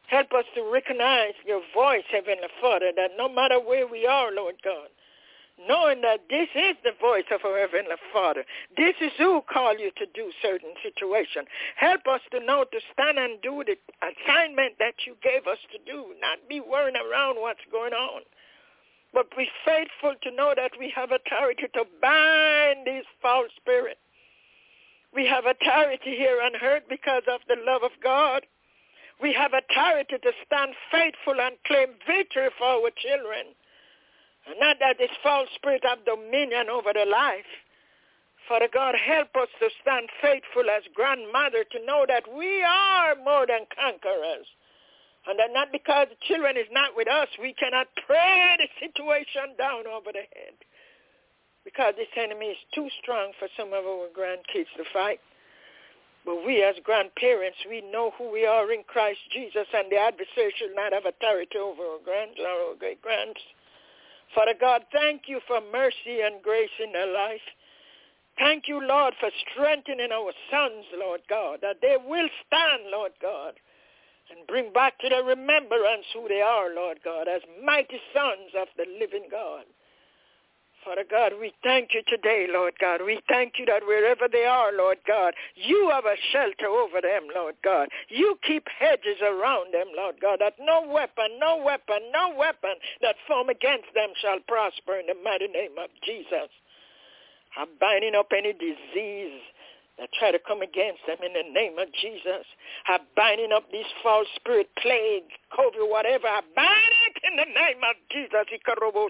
Help us to recognize your voice, Heavenly Father, that no matter where we are, Lord God, knowing that this is the voice of our Heavenly Father. This is who called you to do certain situations. Help us to know to stand and do the assignment that you gave us to do, not be worrying around what's going on, but be faithful to know that we have authority to bind these false spirits. We have authority here on earth because of the love of God. We have authority to stand faithful and claim victory for our children. And not that this false spirit have dominion over their life. Father God, help us to stand faithful as grandmother to know that we are more than conquerors. And that not because the children is not with us, we cannot pray the situation down over the head. Because this enemy is too strong for some of our grandkids to fight. But we as grandparents, we know who we are in Christ Jesus, and the adversary shall not have authority over our grands or our great-grands. Father God, thank you for mercy and grace in their life. Thank you, Lord, for strengthening our sons, Lord God, that they will stand, Lord God, and bring back to their remembrance who they are, Lord God, as mighty sons of the living God. Father God, we thank you today, Lord God. We thank you that wherever they are, Lord God, you have a shelter over them, Lord God. You keep hedges around them, Lord God, that no weapon, no weapon, no weapon that form against them shall prosper in the mighty name of Jesus. I'm binding up any disease that try to come against them in the name of Jesus. I'm binding up these false spirit, plague, COVID, whatever. I bind it in the name of Jesus. I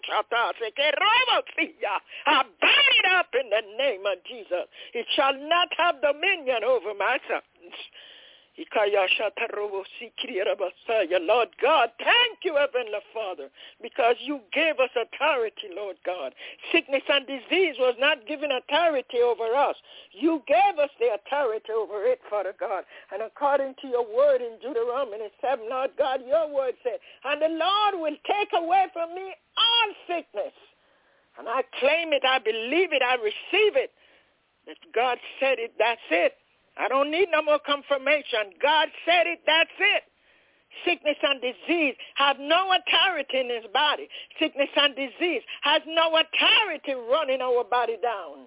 bind it up in the name of Jesus. It shall not have dominion over my sons. Lord God, thank you, Heavenly Father, because you gave us authority, Lord God. Sickness and disease was not given authority over us. You gave us the authority over it, Father God. And according to your word in Deuteronomy seven, Lord God, your word said, and the Lord will take away from me all sickness. And I claim it, I believe it, I receive it. That God said it, that's it. I don't need no more confirmation. God said it, that's it. Sickness and disease have no authority in his body. Sickness and disease has no authority running our body down.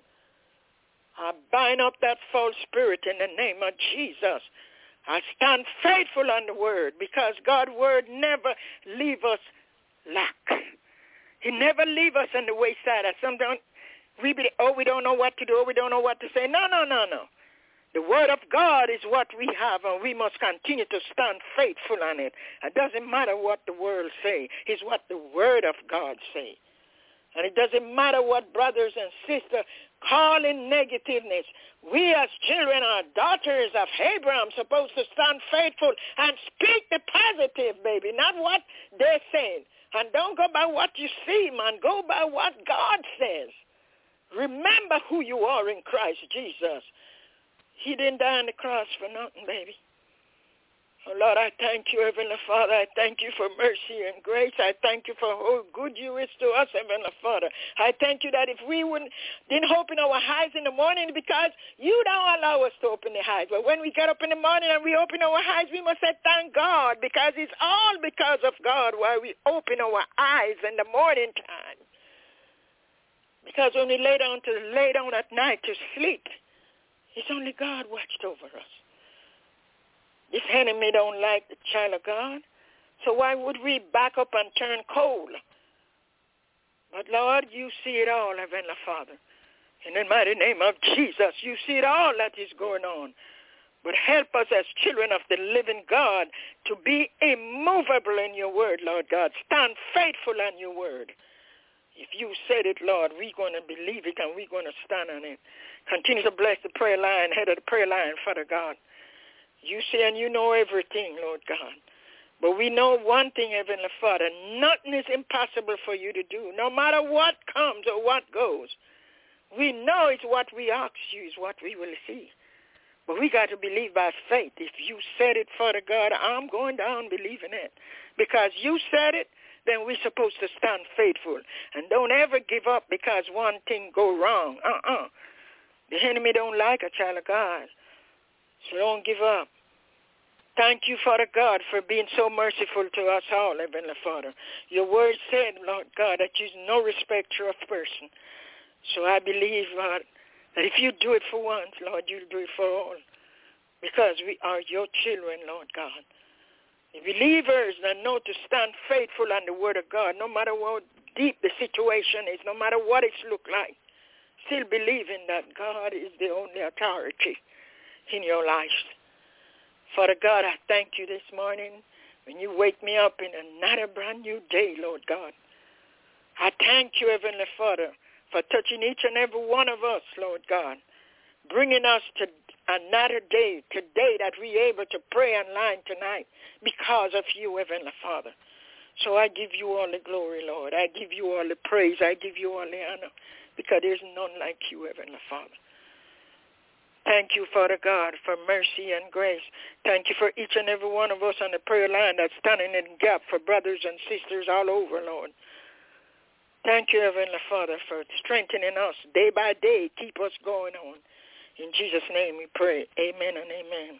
I bind up that false spirit in the name of Jesus. I stand faithful on the word because God's word never leave us lack. He never leave us on the wayside. Sometimes we be, oh, we don't know what to do. Oh, we don't know what to say. No, no, no, no. The word of God is what we have, and we must continue to stand faithful on it. It doesn't matter what the world say. It's what the word of God say. And it doesn't matter what brothers and sisters call in negativeness. We as children are daughters of Abraham supposed to stand faithful and speak the positive, baby, not what they're saying. And don't go by what you see, man. Go by what God says. Remember who you are in Christ Jesus. He didn't die on the cross for nothing, baby. Oh, Lord, I thank you, Heavenly Father. I thank you for mercy and grace. I thank you for how good you is to us, Heavenly Father. I thank you that if we wouldn't, didn't open our eyes in the morning because you don't allow us to open the eyes. But when we get up in the morning and we open our eyes, we must say thank God because it's all because of God why we open our eyes in the morning time. Because when we lay down to lay down at night to sleep, it's only God watched over us. This enemy don't like the child of God. So why would we back up and turn cold? But Lord, you see it all, Heavenly Father. In the mighty name of Jesus, you see it all that is going on. But help us as children of the living God to be immovable in your word, Lord God. Stand faithful on your word. If you said it, Lord, we're going to believe it and we're going to stand on it. Continue to bless the prayer line, head of the prayer line, Father God. You see and you know everything, Lord God. But we know one thing, Heavenly Father, nothing is impossible for you to do, no matter what comes or what goes. We know it's what we ask you is what we will see. But we got to believe by faith. If you said it, Father God, I'm going down believing it. Because you said it, then we're supposed to stand faithful. And don't ever give up because one thing go wrong. Uh-uh. The enemy don't like a child of God. So don't give up. Thank you, Father God, for being so merciful to us all, Heavenly Father. Your word said, Lord God, that you no respecter of person. So I believe, Lord, that if you do it for once, Lord, you'll do it for all. Because we are your children, Lord God. The believers that know to stand faithful on the word of God, no matter how deep the situation is, no matter what it's look like, still believing that God is the only authority in your life. Father God, I thank you this morning when you wake me up in another brand new day, Lord God. I thank you, Heavenly Father, for touching each and every one of us, Lord God, bringing us to another day, today that we're able to pray online tonight because of you, Heavenly Father. So I give you all the glory, Lord. I give you all the praise. I give you all the honor because there's none like you, Heavenly Father. Thank you, Father God, for mercy and grace. Thank you for each and every one of us on the prayer line that's standing in the gap for brothers and sisters all over, Lord. Thank you, Heavenly Father, for strengthening us day by day. Keep us going on. In Jesus' name we pray. Amen and amen.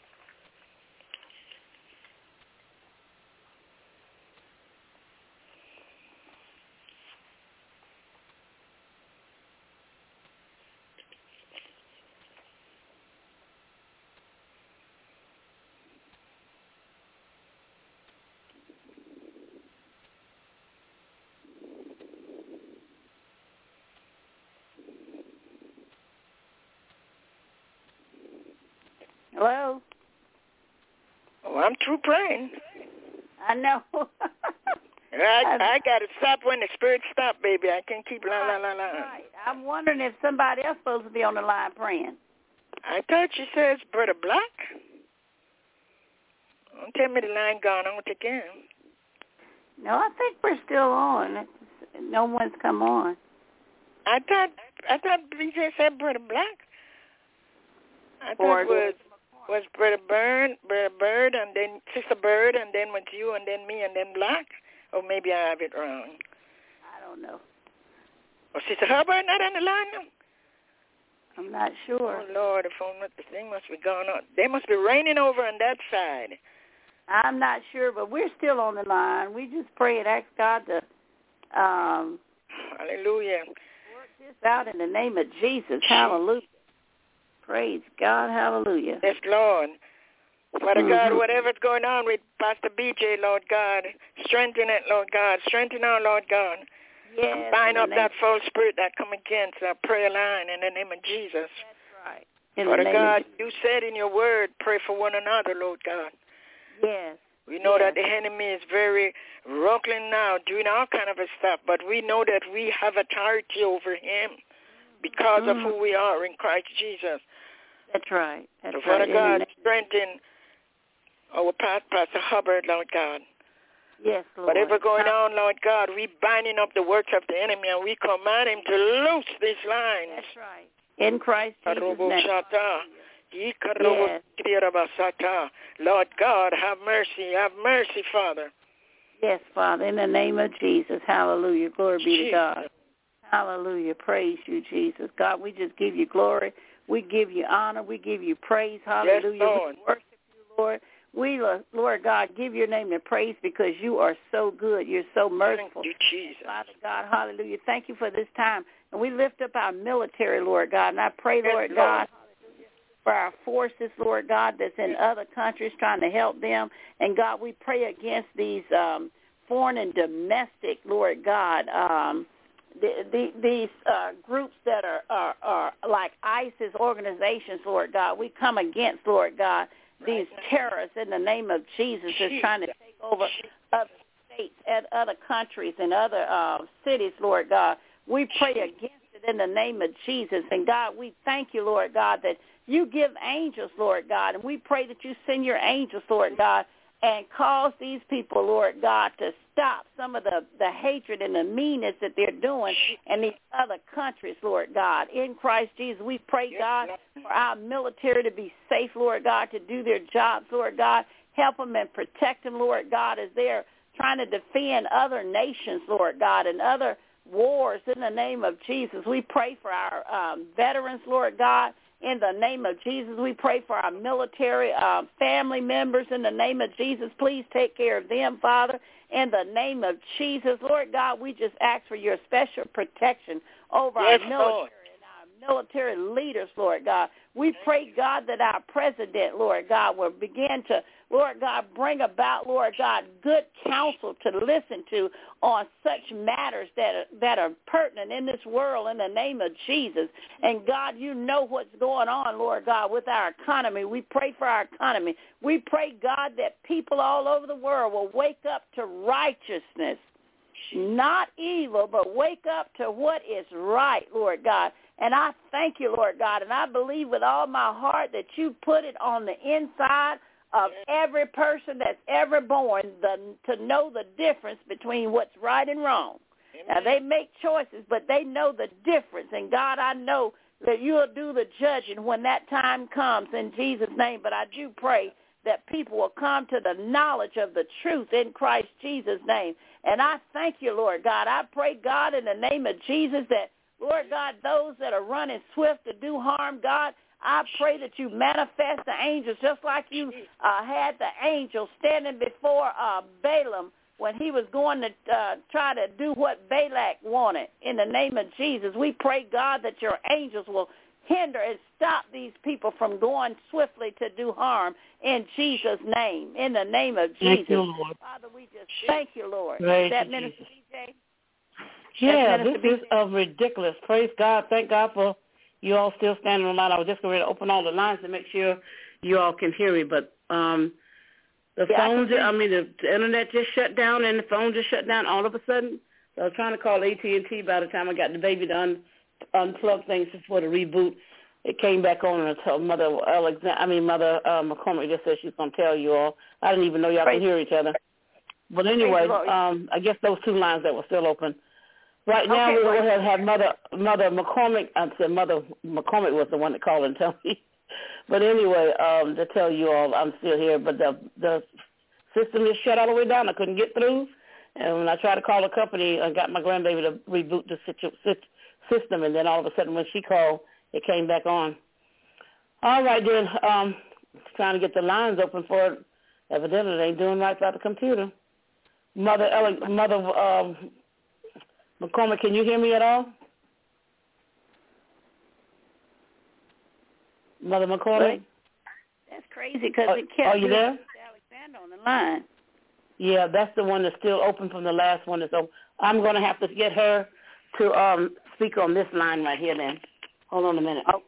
Hello? Oh, I'm through praying. I know. I, I got to stop when the spirit stop, baby. I can't keep la, la, la, la. Right. I'm wondering if somebody else supposed to be on the line praying. I thought you said Brother Black. Don't tell me the line gone on again. No, I think we're still on. It's, no one's come on. I thought I thought B J said Brother Black. I thought Or it was was Brother Bird, Brother Bird, and then Sister Bird, and then with you, and then me, and then Black. Or maybe I have it wrong. I don't know. Or Sister Hubbard not on the line now? I'm not sure. Oh, Lord, the phone, the thing must be going on. They must be raining over on that side. I'm not sure, but we're still on the line. We just pray and ask God to um, hallelujah. work this out in the name of Jesus. Hallelujah. Praise God. Hallelujah. Yes, Lord. Father Mm-hmm. God, whatever's going on with Pastor B J, Lord God, strengthen it, Lord God. Strengthen our Lord God. Yes, bind up name. that false spirit that come against our prayer line in the name of Jesus. That's right. In Father the name God, of you said in your word, pray for one another, Lord God. Yes. We know yes. that the enemy is very ruckling now, doing all kind of stuff, but we know that we have authority over him because mm. of who we are in Christ Jesus. That's right. That's so, Father right. God, strengthen our Pastor Hubbard, Lord God. Yes, Lord. Whatever going on, Lord God, we binding up the works of the enemy and we command him to loose these lines. That's right. In Christ Jesus' name. Yes. Lord God, have mercy. Have mercy, Father. Yes, Father, in the name of Jesus. Hallelujah. Glory be Jesus. to God. Hallelujah. Praise you, Jesus. God, we just give you glory. We give you honor. We give you praise. Hallelujah. Yes, Lord. We worship you, Lord. We, Lord God, give your name the praise because you are so good. You're so merciful. Thank you, Jesus. Father God, hallelujah. Thank you for this time. And we lift up our military, Lord God. And I pray, yes, Lord, Lord God, for our forces, Lord God, that's in other countries trying to help them. And, God, we pray against these um, foreign and domestic, Lord God, um, the, the, these uh, groups that are, are, are like ISIS organizations, Lord God. We come against, Lord God, these terrorists in the name of Jesus is trying to take over other states and other countries and other uh, cities, Lord God. We pray against it in the name of Jesus. And, God, we thank you, Lord God, that you give angels, Lord God, and we pray that you send your angels, Lord God, and cause these people, Lord God, to stop some of the, the hatred and the meanness that they're doing in these other countries, Lord God. In Christ Jesus, we pray, God, for our military to be safe, Lord God, to do their jobs, Lord God. Help them and protect them, Lord God, as they're trying to defend other nations, Lord God, and other wars in the name of Jesus. We pray for our um, veterans, Lord God, In the name of Jesus, we pray for our military uh, family members. In the name of Jesus, please take care of them, Father. In the name of Jesus, Lord God, we just ask for your special protection over yes, our military Lord. and our military leaders, Lord God. We pray, God, that our president, Lord God, will begin to, Lord God, bring about, Lord God, good counsel to listen to on such matters that are, that are pertinent in this world in the name of Jesus. And, God, you know what's going on, Lord God, with our economy. We pray for our economy. We pray, God, that people all over the world will wake up to righteousness, not evil, but wake up to what is right, Lord God. And I thank you, Lord God, and I believe with all my heart that you put it on the inside of every person that's ever born the, to know the difference between what's right and wrong. Amen. Now, they make choices, but they know the difference. And, God, I know that you'll do the judging when that time comes in Jesus' name. But I do pray that people will come to the knowledge of the truth in Christ Jesus' name. And I thank you, Lord God. I pray, God, in the name of Jesus, that, Lord God, those that are running swift to do harm, God, I pray that you manifest the angels just like you uh, had the angel standing before uh, Balaam when he was going to uh, try to do what Balak wanted. In the name of Jesus, we pray, God, that your angels will hinder and stop these people from going swiftly to do harm in Jesus' name. In the name of Jesus. Thank you, Lord. Father, we just thank you, Lord. Praise Is that you, Minister Jesus. B J? Yeah, That's this is uh, ridiculous. Praise God. Thank God for you all still standing on the line. I was just going to open all the lines to make sure you all can hear me, but um, the yeah, phone, I, I mean, the, the internet just shut down, and the phone just shut down all of a sudden. So I was trying to call A T and T by the time I got the baby to un, unplug things for the reboot. It came back on, and I told Mother Alexander, I mean, Mother uh, McCormick just said she's going to tell you all. I didn't even know y'all could hear each other. But anyway, um, I guess those two lines that were still open. Right now, okay, we'll have, have Mother Mother McCormick. I said Mother McCormick was the one that called and told me. But anyway, um, to tell you all, I'm still here. But the the system is shut all the way down. I couldn't get through. And when I tried to call the company, I got my grandbaby to reboot the situ- system. And then all of a sudden, when she called, it came back on. All right, then. Um, trying to get the lines open for it. Evidently, they ain't doing right by the computer. Mother Ellen, Mother um, McCormick, can you hear me at all? Mother McCormick? That's crazy because are, it kept are you there? Alexander on the line. Yeah, that's the one that's still open from the last one. So I'm going to have to get her to um, speak on this line right here then. Hold on a minute. Oh.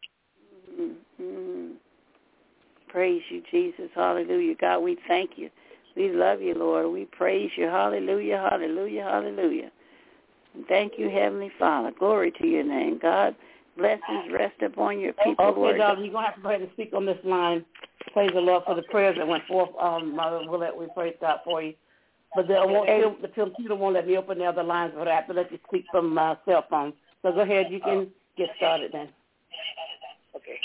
Mm-hmm. Praise you, Jesus. Hallelujah. God, we thank you. We love you, Lord. We praise you. Hallelujah, hallelujah, hallelujah. And thank you, Heavenly Father. Glory to your name. God, blessings rest upon your people, okay, Lord. Okay, darling, you're going to have to go ahead and speak on this line. Praise the Lord for the prayers that went forth. Um, Mother Willette, we praise God for you. But the, won't, the computer won't let me open the other lines, but I have to let you speak from my cell phone. So go ahead. You can get started then. Okay.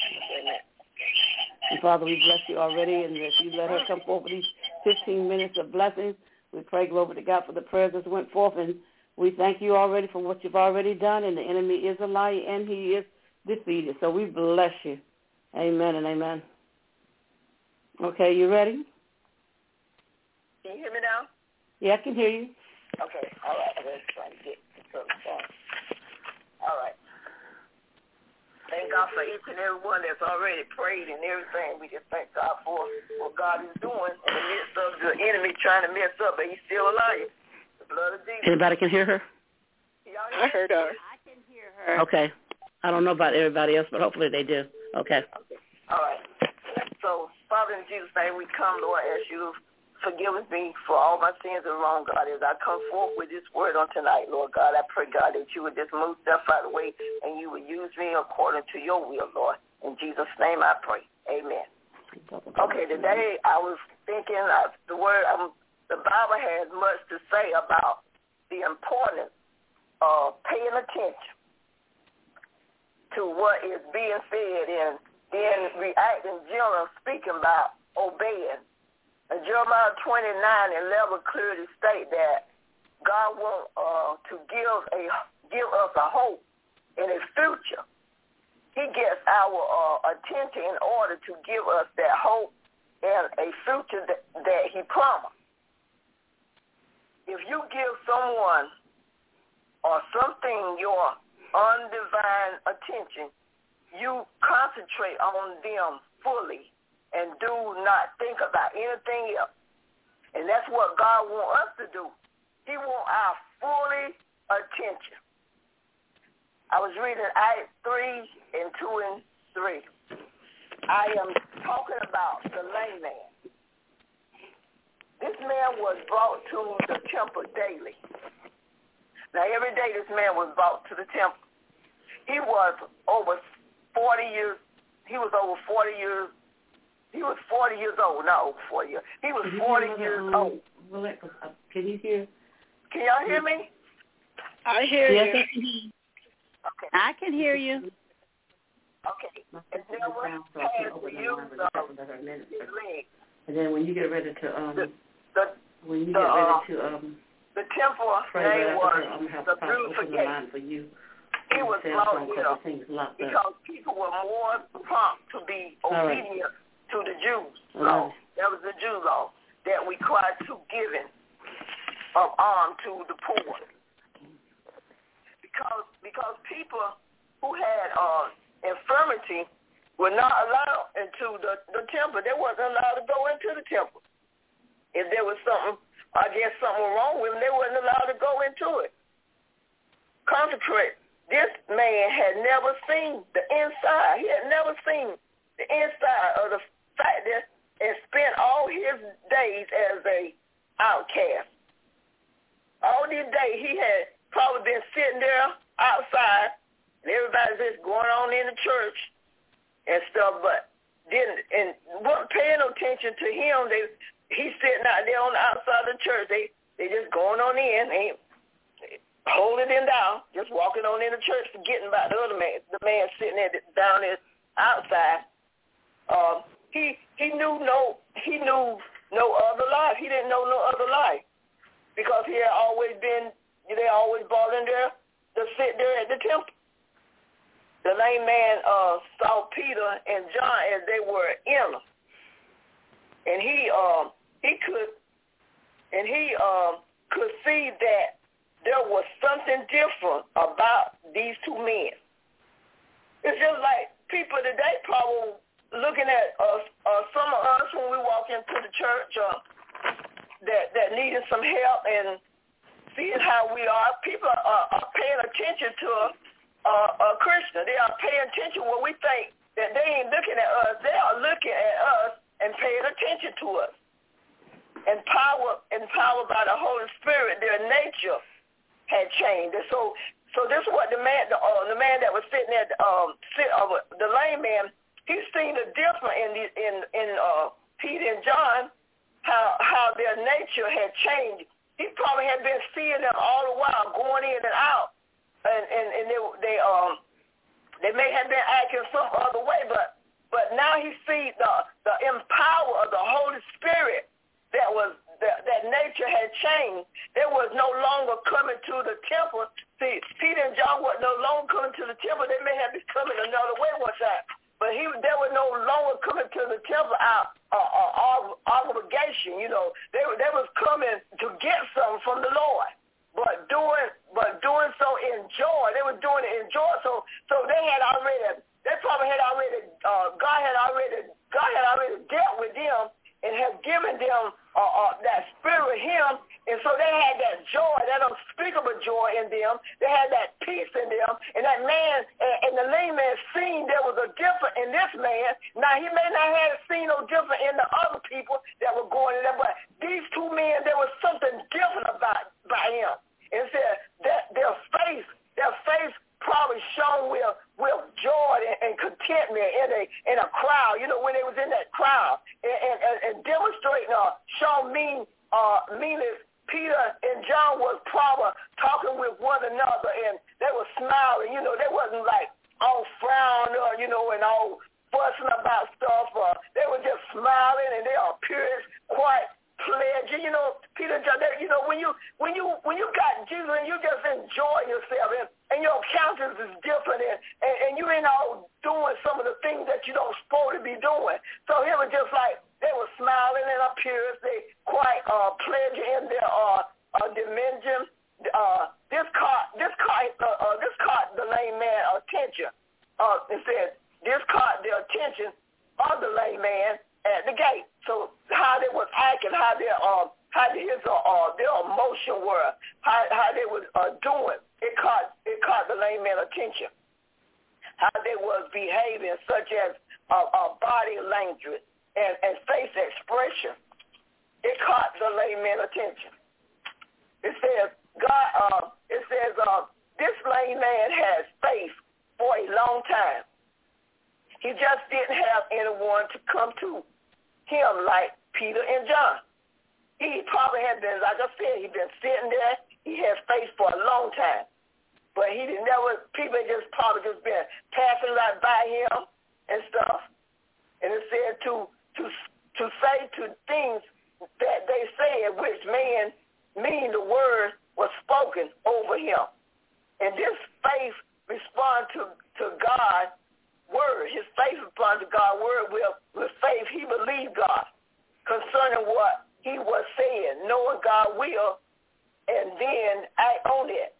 And Father, we bless you already, and if you let her come forth with these fifteen minutes of blessings, we pray, glory to God, for the prayers that went forth, and we thank you already for what you've already done, and the enemy is a liar, and he is defeated. So we bless you. Amen and amen. Okay, you ready? Can you hear me now? Yeah, I can hear you. Okay, all right. I'm just trying to get to the phone. All right. Thank God for each and every one that's already prayed and everything. We just thank God for what God is doing in the midst of the enemy trying to mess up, but he's still alive. The blood of Jesus. Anybody can hear her? Y'all hear I heard her. I can hear her. Okay. I don't know about everybody else, but hopefully they do. Okay. Okay. All right. So, Father, in Jesus' name, we come, Lord, as you forgive me for all my sins and wrong, God, as I come forth with this word on tonight, Lord God. I pray, God, that you would just move stuff out of the way and you would use me according to your will, Lord. In Jesus' name I pray. Amen. Okay, today I was thinking of the word, um, the Bible has much to say about the importance of paying attention to what is being said and then reacting general, speaking about obeying. And Jeremiah twenty-nine eleven clearly state that God wants uh, to give a give us a hope in a future he gets our uh, attention in order to give us that hope and a future that, that he promised. If you give someone or something your undivine attention, you concentrate on them fully and do not think about anything else. And that's what God wants us to do. He wants our fully attention. I was reading Acts three and two and three. I am talking about the lame man. This man was brought to the temple daily. Now, every day this man was brought to the temple. He was over forty years. He was over forty years. He was forty years old, not over forty years. He was forty years um, old. Can you hear? Can y'all hear me? I hear yes, you. Okay. I can hear you. Okay. And then once he passed the use of his leg, and then when you get ready to um, the, the, when you the, get ready uh, to um, the temple name was the beautification. For you. He was brought here because people were more prompt to be obedient right. to the Jews' law. Right. That was the Jews' law that we cried to giving of alms to the poor. Because because people who had uh, infirmity were not allowed into the, the temple. They wasn't allowed to go into the temple. If there was something, I guess something wrong with them, they wasn't allowed to go into it. Consecrate. This man had never seen the inside. He had never seen the inside of the fact that and spent all his days as a outcast. All these days he had probably been sitting there outside and everybody's just going on in the church and stuff, but didn't and wasn't paying no attention to him. They he's sitting out there on the outside of the church. They they just going on in, ain't holding him down, just walking on in the church, forgetting about the other man, the man sitting there down there outside. Um, he he knew no he knew no other life. He didn't know no other life because he had always been. They always brought in there to sit there at the temple. The lame man uh, saw Peter and John as they were in, and he um he could and he um could see that there was something different about these two men. It's just like people today probably looking at us, uh, some of us when we walk into the church uh, that, that needed some help and seeing how we are. People are, are paying attention to uh, a Christian. They are paying attention when we think that they ain't looking at us. They are looking at us and paying attention to us. Empowered, empowered by the Holy Spirit, their nature had changed. And so so this is what the man the, uh, the man that was sitting there um sit uh, the lame man, he seen the difference in the, in in uh Peter and John, how how their nature had changed. He probably had been seeing them all the while going in and out, and and, and they they um they may have been acting some other way, but but now he sees the the empower of the Holy Spirit that was That, that nature had changed. There was no longer coming to the temple. See, Peter and John were no longer coming to the temple. They may have been coming another way one time. But he, they were no longer coming to the temple out of uh, uh, obligation. You know, they, they was coming to get something from the Lord. But doing but doing so in joy. They were doing it in joy. So so they had already, they probably had already, uh, God had already, God had already dealt with them and have given them uh, uh, that spirit of him. And so they had that joy, that unspeakable joy in them. They had that peace in them. And that man, and, and the lame man seen there was a difference in this man. Now, he may not have seen no difference in the other people that were going in there, but these two men, there was something different about, about him. And it said that their face, their face probably shone with with joy and, and contentment in a in a crowd. You know, when they was in that crowd and and, and demonstrating uh show mean uh meaning Peter and John was probably talking with one another and they were smiling. You know, they wasn't like all frown or you know and all fussing about stuff. Uh, they were just smiling and they are pure, quite pleasure. You know, Peter and John. They, you know, when you when you when you got Jesus and you just enjoy yourself and, and your countenance is different and, and, and you ain't all So it was just like they were smiling in our peers. They quite uh, pleasure in their uh, uh, dimension. Uh, this caught this caught uh, uh, this caught the lame man attention. Uh, it said this caught the attention of the lame man at the gate. So how they was acting, how their uh, how his uh, uh, their emotion were, how how they was uh, doing, it caught it caught the lame man attention. How they was behaving, such as uh, uh, body language and, and face expression, it caught the lame man attention. It says God. Uh, it says uh, this lame man has faith for a long time. He just didn't have anyone to come to him like Peter and John. He probably had been, like I said, he'd been sitting there. He had faith for a long time. But he didn't never, people just probably just been passing right by him and stuff. And it said to to to say to things that they said, which man mean the word was spoken over him. And this faith respond to, to God's word. His faith respond to God's word with, with faith. He believed God concerning what he was saying, knowing God will, and then act on it.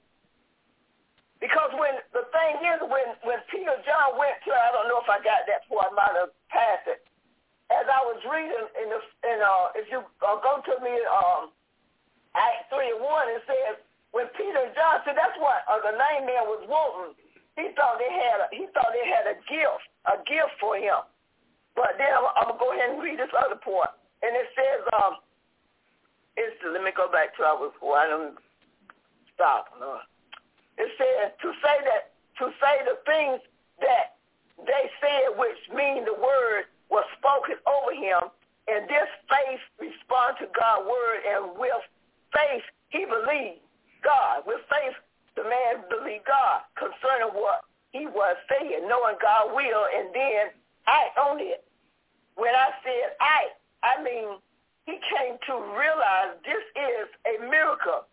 Because when the thing is, when, when Peter John went to, I don't know if I got that before, I might have passed it. As I was reading, in the, in, uh, if you uh, go to me, um, Acts three and one, it says, when Peter and John, see, that's what uh, the lame man was wanting. He thought they had a, he thought they had a gift, a gift for him. But then I'm, I'm going to go ahead and read this other part. And it says, um, it's, let me go back to I was, well, I don't stop, no. It says to say that to say the things that they said, which mean the word was spoken over him, and this faith respond to God's word, and with faith he believed God. With faith the man believed God concerning what he was saying, knowing God's will, and then act on it. When I said act, I mean he came to realize this is a miracle.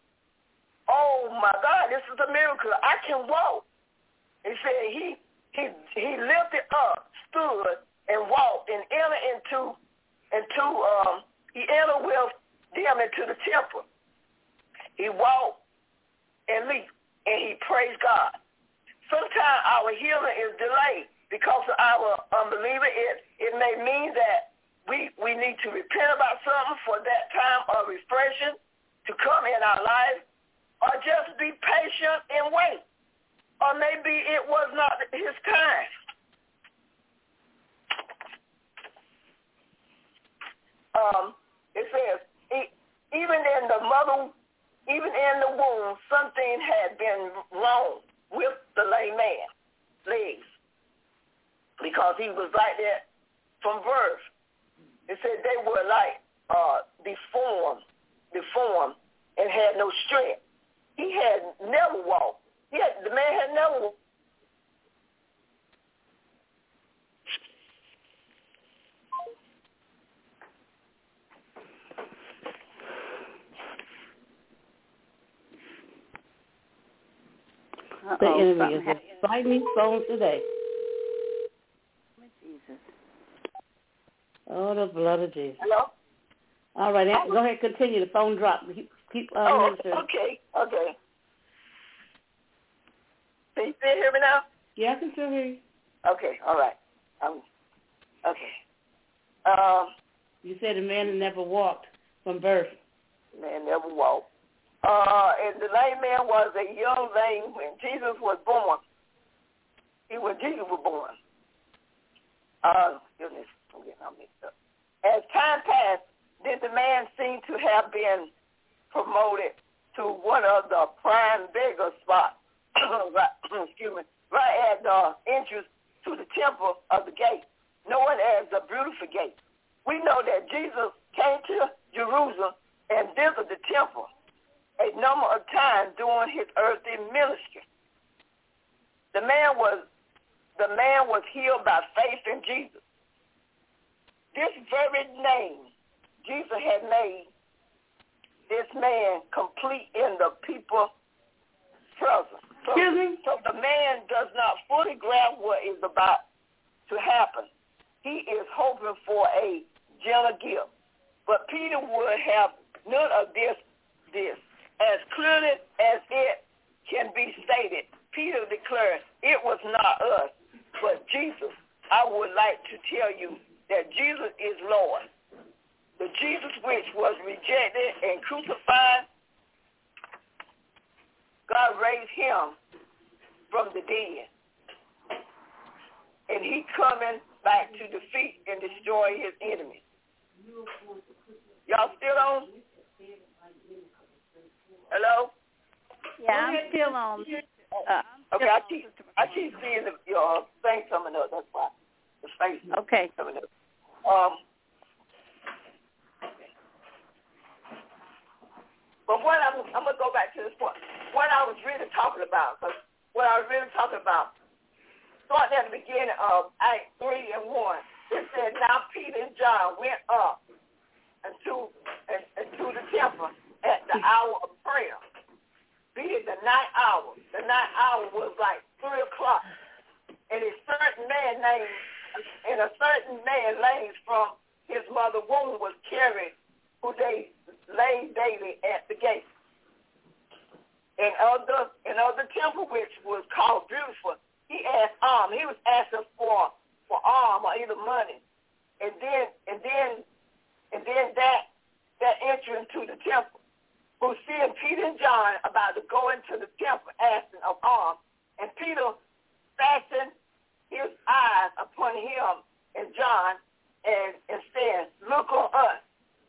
Oh my God, this is a miracle. I can walk. He said he he he lifted up, stood, and walked, and entered into into um he entered with them into the temple. He walked and leaped, and he praised God. Sometimes our healing is delayed because of our unbeliever. It it may mean that we we need to repent about something for that time of refreshing to come in our life. Or just be patient and wait. Or maybe it was not his time. Um, it says, even in the mother, even in the womb, something had been wrong with the lame man, legs, because he was like that from birth. It said they were like uh, deformed, deformed, and had no strength. He had never walked. He had, the man had never walked. The enemy is fighting these phones today. Jesus. Oh, the blood of Jesus. Hello? All right, go ahead, continue. The phone dropped. Keep, keep uh, oh, ministering. okay, okay. Can you still hear me now? Yeah, I can still hear you. Okay, all right. Um, okay. Um, you said a man that never walked from birth. Man never walked. Uh, and the lame man was a young lame when Jesus was born. He when Jesus was born. Uh, goodness, I'm getting all mixed up. As time passed, then the man seemed to have been promoted to one of the prime beggar spots. right, excuse me, right at the entrance to the temple of the gate, known as the Beautiful Gate. We know that Jesus came to Jerusalem and visited the temple a number of times during his earthly ministry. The man was the man was healed by faith in Jesus. This very name Jesus had made this man complete in the people's presence. So, so the man does not fully grasp what is about to happen he is hoping for a gentle gift. But Peter would have none of this, this. As clearly as it can be stated, Peter declared, it was not us, but Jesus. I would like to tell you that Jesus is Lord. The Jesus which was rejected and crucified, God raised him from the dead. And he coming back to defeat and destroy his enemies. Y'all still on? Hello? Yeah, I'm still on. Uh, I'm okay, still I keep I keep seeing the, your thing coming up. That's why the face okay. coming up. Um, but what I'm I'm gonna go back to this point. What I was really talking about, because what I was really talking about, starting at the beginning of Act three and one, it said, now Peter and John went up into into the temple at the hour of prayer, being the night hour. The night hour was like three o'clock, and a certain man named and a certain man laid from his mother womb was carried, who they laid daily at the gate. And of the and of the temple, which was called Beautiful, he asked alms. He was asking for for alms or either money, and then and then and then that that entry into the temple, who seeing Peter and John about to go into the temple asking of alms, and Peter fastened his eyes upon him and John and, and said, look on us.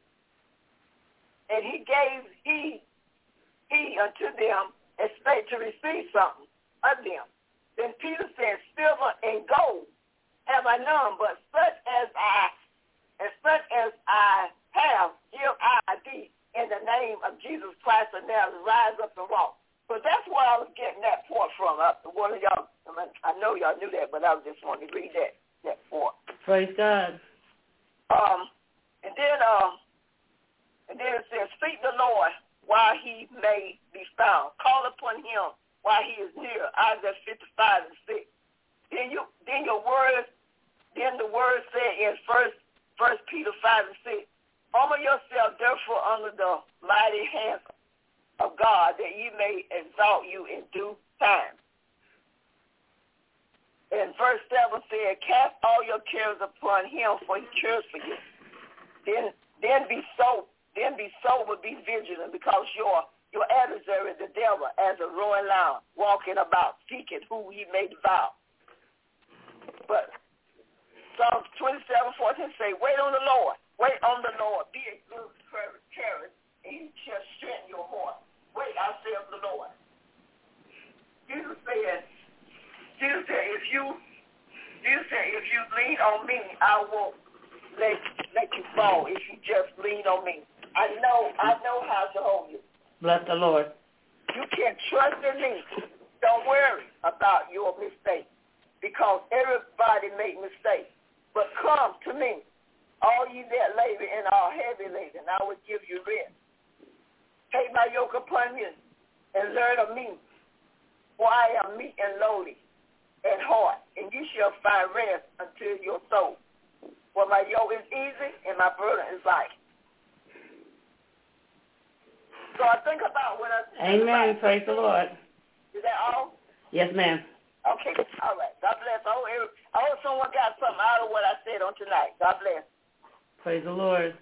And he gave he he unto them, expect to receive something of them. Then Peter said, silver and gold have I none, but such as I and such as I have give I thee, in the name of Jesus Christ of Nazareth, rise up and walk. So that's where I was getting that point from. I, one of y'all, I know y'all knew that, but I was just wanting to read that that point. Praise God. Um, and then um, and then it says, seek the Lord while he may be found. Call upon him while he is near. Isaiah fifty-five and six. Then you, then your words, then the word said in First First Peter five and six. Humble yourself, therefore, under the mighty hand of God, that he may exalt you in due time. And verse seven said, cast all your cares upon him, for he cares for you. Then, then be so, then be sober, be vigilant, because your your adversary, the devil, as a roaring lion, walking about, seeking who he may devour. But Psalms twenty-seven fourteen say, wait on the Lord. Wait on the Lord. Be a good courage, and he shall strengthen your heart. Wait, I say of the Lord. Jesus said, Jesus said, if you, Jesus said, if you lean on me, I won't let let you fall. If you just lean on me, I know, I know how to hold you. Bless the Lord. You can trust in me. Don't worry about your mistakes, because everybody make mistakes. But come to me, all ye that labor and are heavy laden, I will give you rest. Take my yoke upon you and learn of me, for I am meek and lowly at heart, and you shall find rest unto your soul. For my yoke is easy and my burden is light. So I think about what I think Amen. about. Praise the Lord. Is that all? Yes, ma'am. Okay. All right. God bless. I hope, every, I hope someone got something out of what I said on tonight. God bless. Praise the Lord.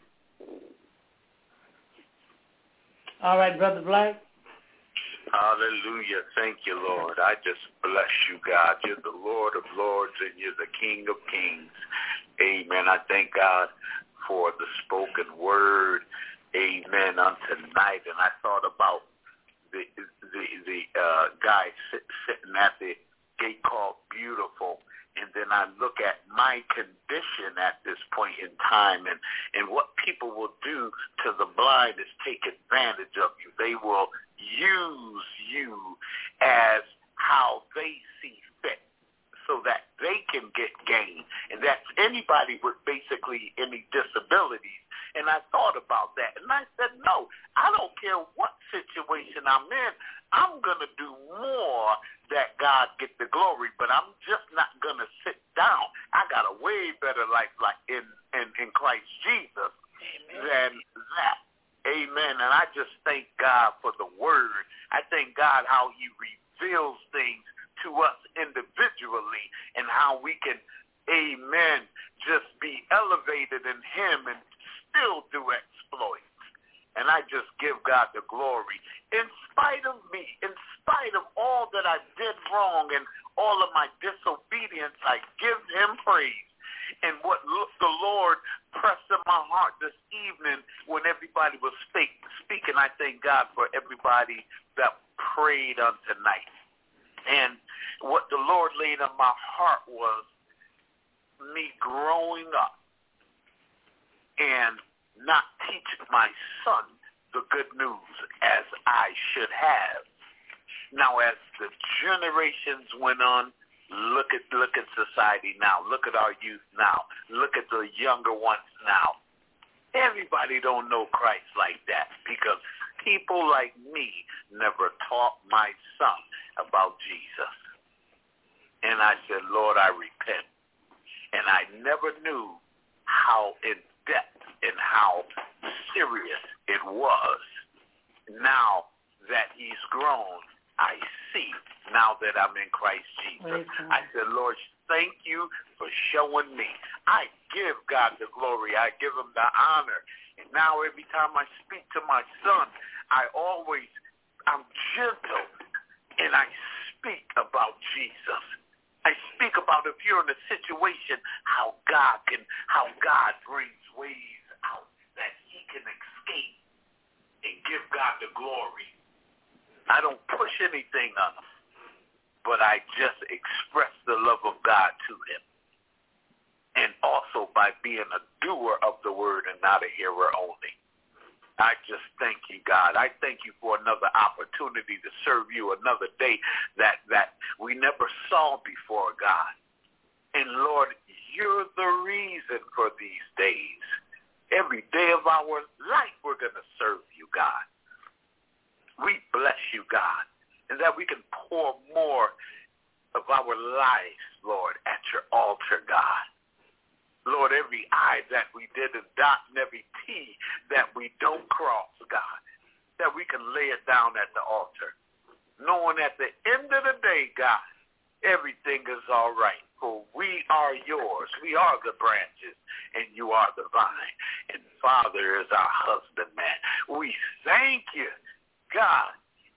All right, Brother Black. Hallelujah. Thank you, Lord. I just bless you, God. You're the Lord of lords and you're the King of kings. Amen. I thank God for the spoken word. Amen. On tonight. And I thought about the the, the uh, guy sit, sitting at the gate called Beautiful. And then I look at my condition at this point in time, and, and what people will do to the blind is take advantage of you. They will use you as how they see fit so that they can get gain. And that's anybody with basically any disabilities. And I thought about that, and I said, no, I don't care what situation I'm in. I'm going to do more that God get the glory, but I'm just not going to sit down. I got a way better better life like in, in, in Christ Jesus Amen. Than that. Amen. And I just thank God for the word. I thank God how he reveals things to us individually and how we can, amen, just be elevated in him and still do exploits. And I just give God the glory. In spite of me, in spite of all that I did wrong and all of my disobedience, I give him praise. And what the Lord pressed in my heart this evening when everybody was speak, speaking, I thank God for everybody that prayed on tonight. And what the Lord laid on my heart was me growing up and not teaching my son the good news as I should have. Now, as the generations went on, look at look at society now. Look at our youth now. Look at the younger ones now. Everybody don't know Christ like that because people like me never taught my son about Jesus. And I said, Lord, I repent. And I never knew how in depth and how serious it was. Now that he's grown, I see now that I'm in Christ Jesus. I said, Lord, thank you for showing me. I give God the glory. I give him the honor. And now every time I speak to my son, I always, I'm gentle and I speak about Jesus. I speak about if you're in a situation, how God can, how God brings ways out that he can escape and give God the glory. I don't push anything on him, but I just express the love of God to him. And also by being a doer of the word and not a hearer only. I just thank you, God. I thank you for another opportunity to serve you another day that, that we never saw before, God. And Lord, you're the reason for these days. Every day of our life, we're going to serve you, God. We bless you, God, and that we can pour more of our lives, Lord, at your altar, God. Lord, every I that we didn't dot and every T that we don't cross, God, that we can lay it down at the altar, knowing at the end of the day, God, everything is all right, for we are yours. We are the branches, and you are the vine, and Father is our husbandman. We thank you, God.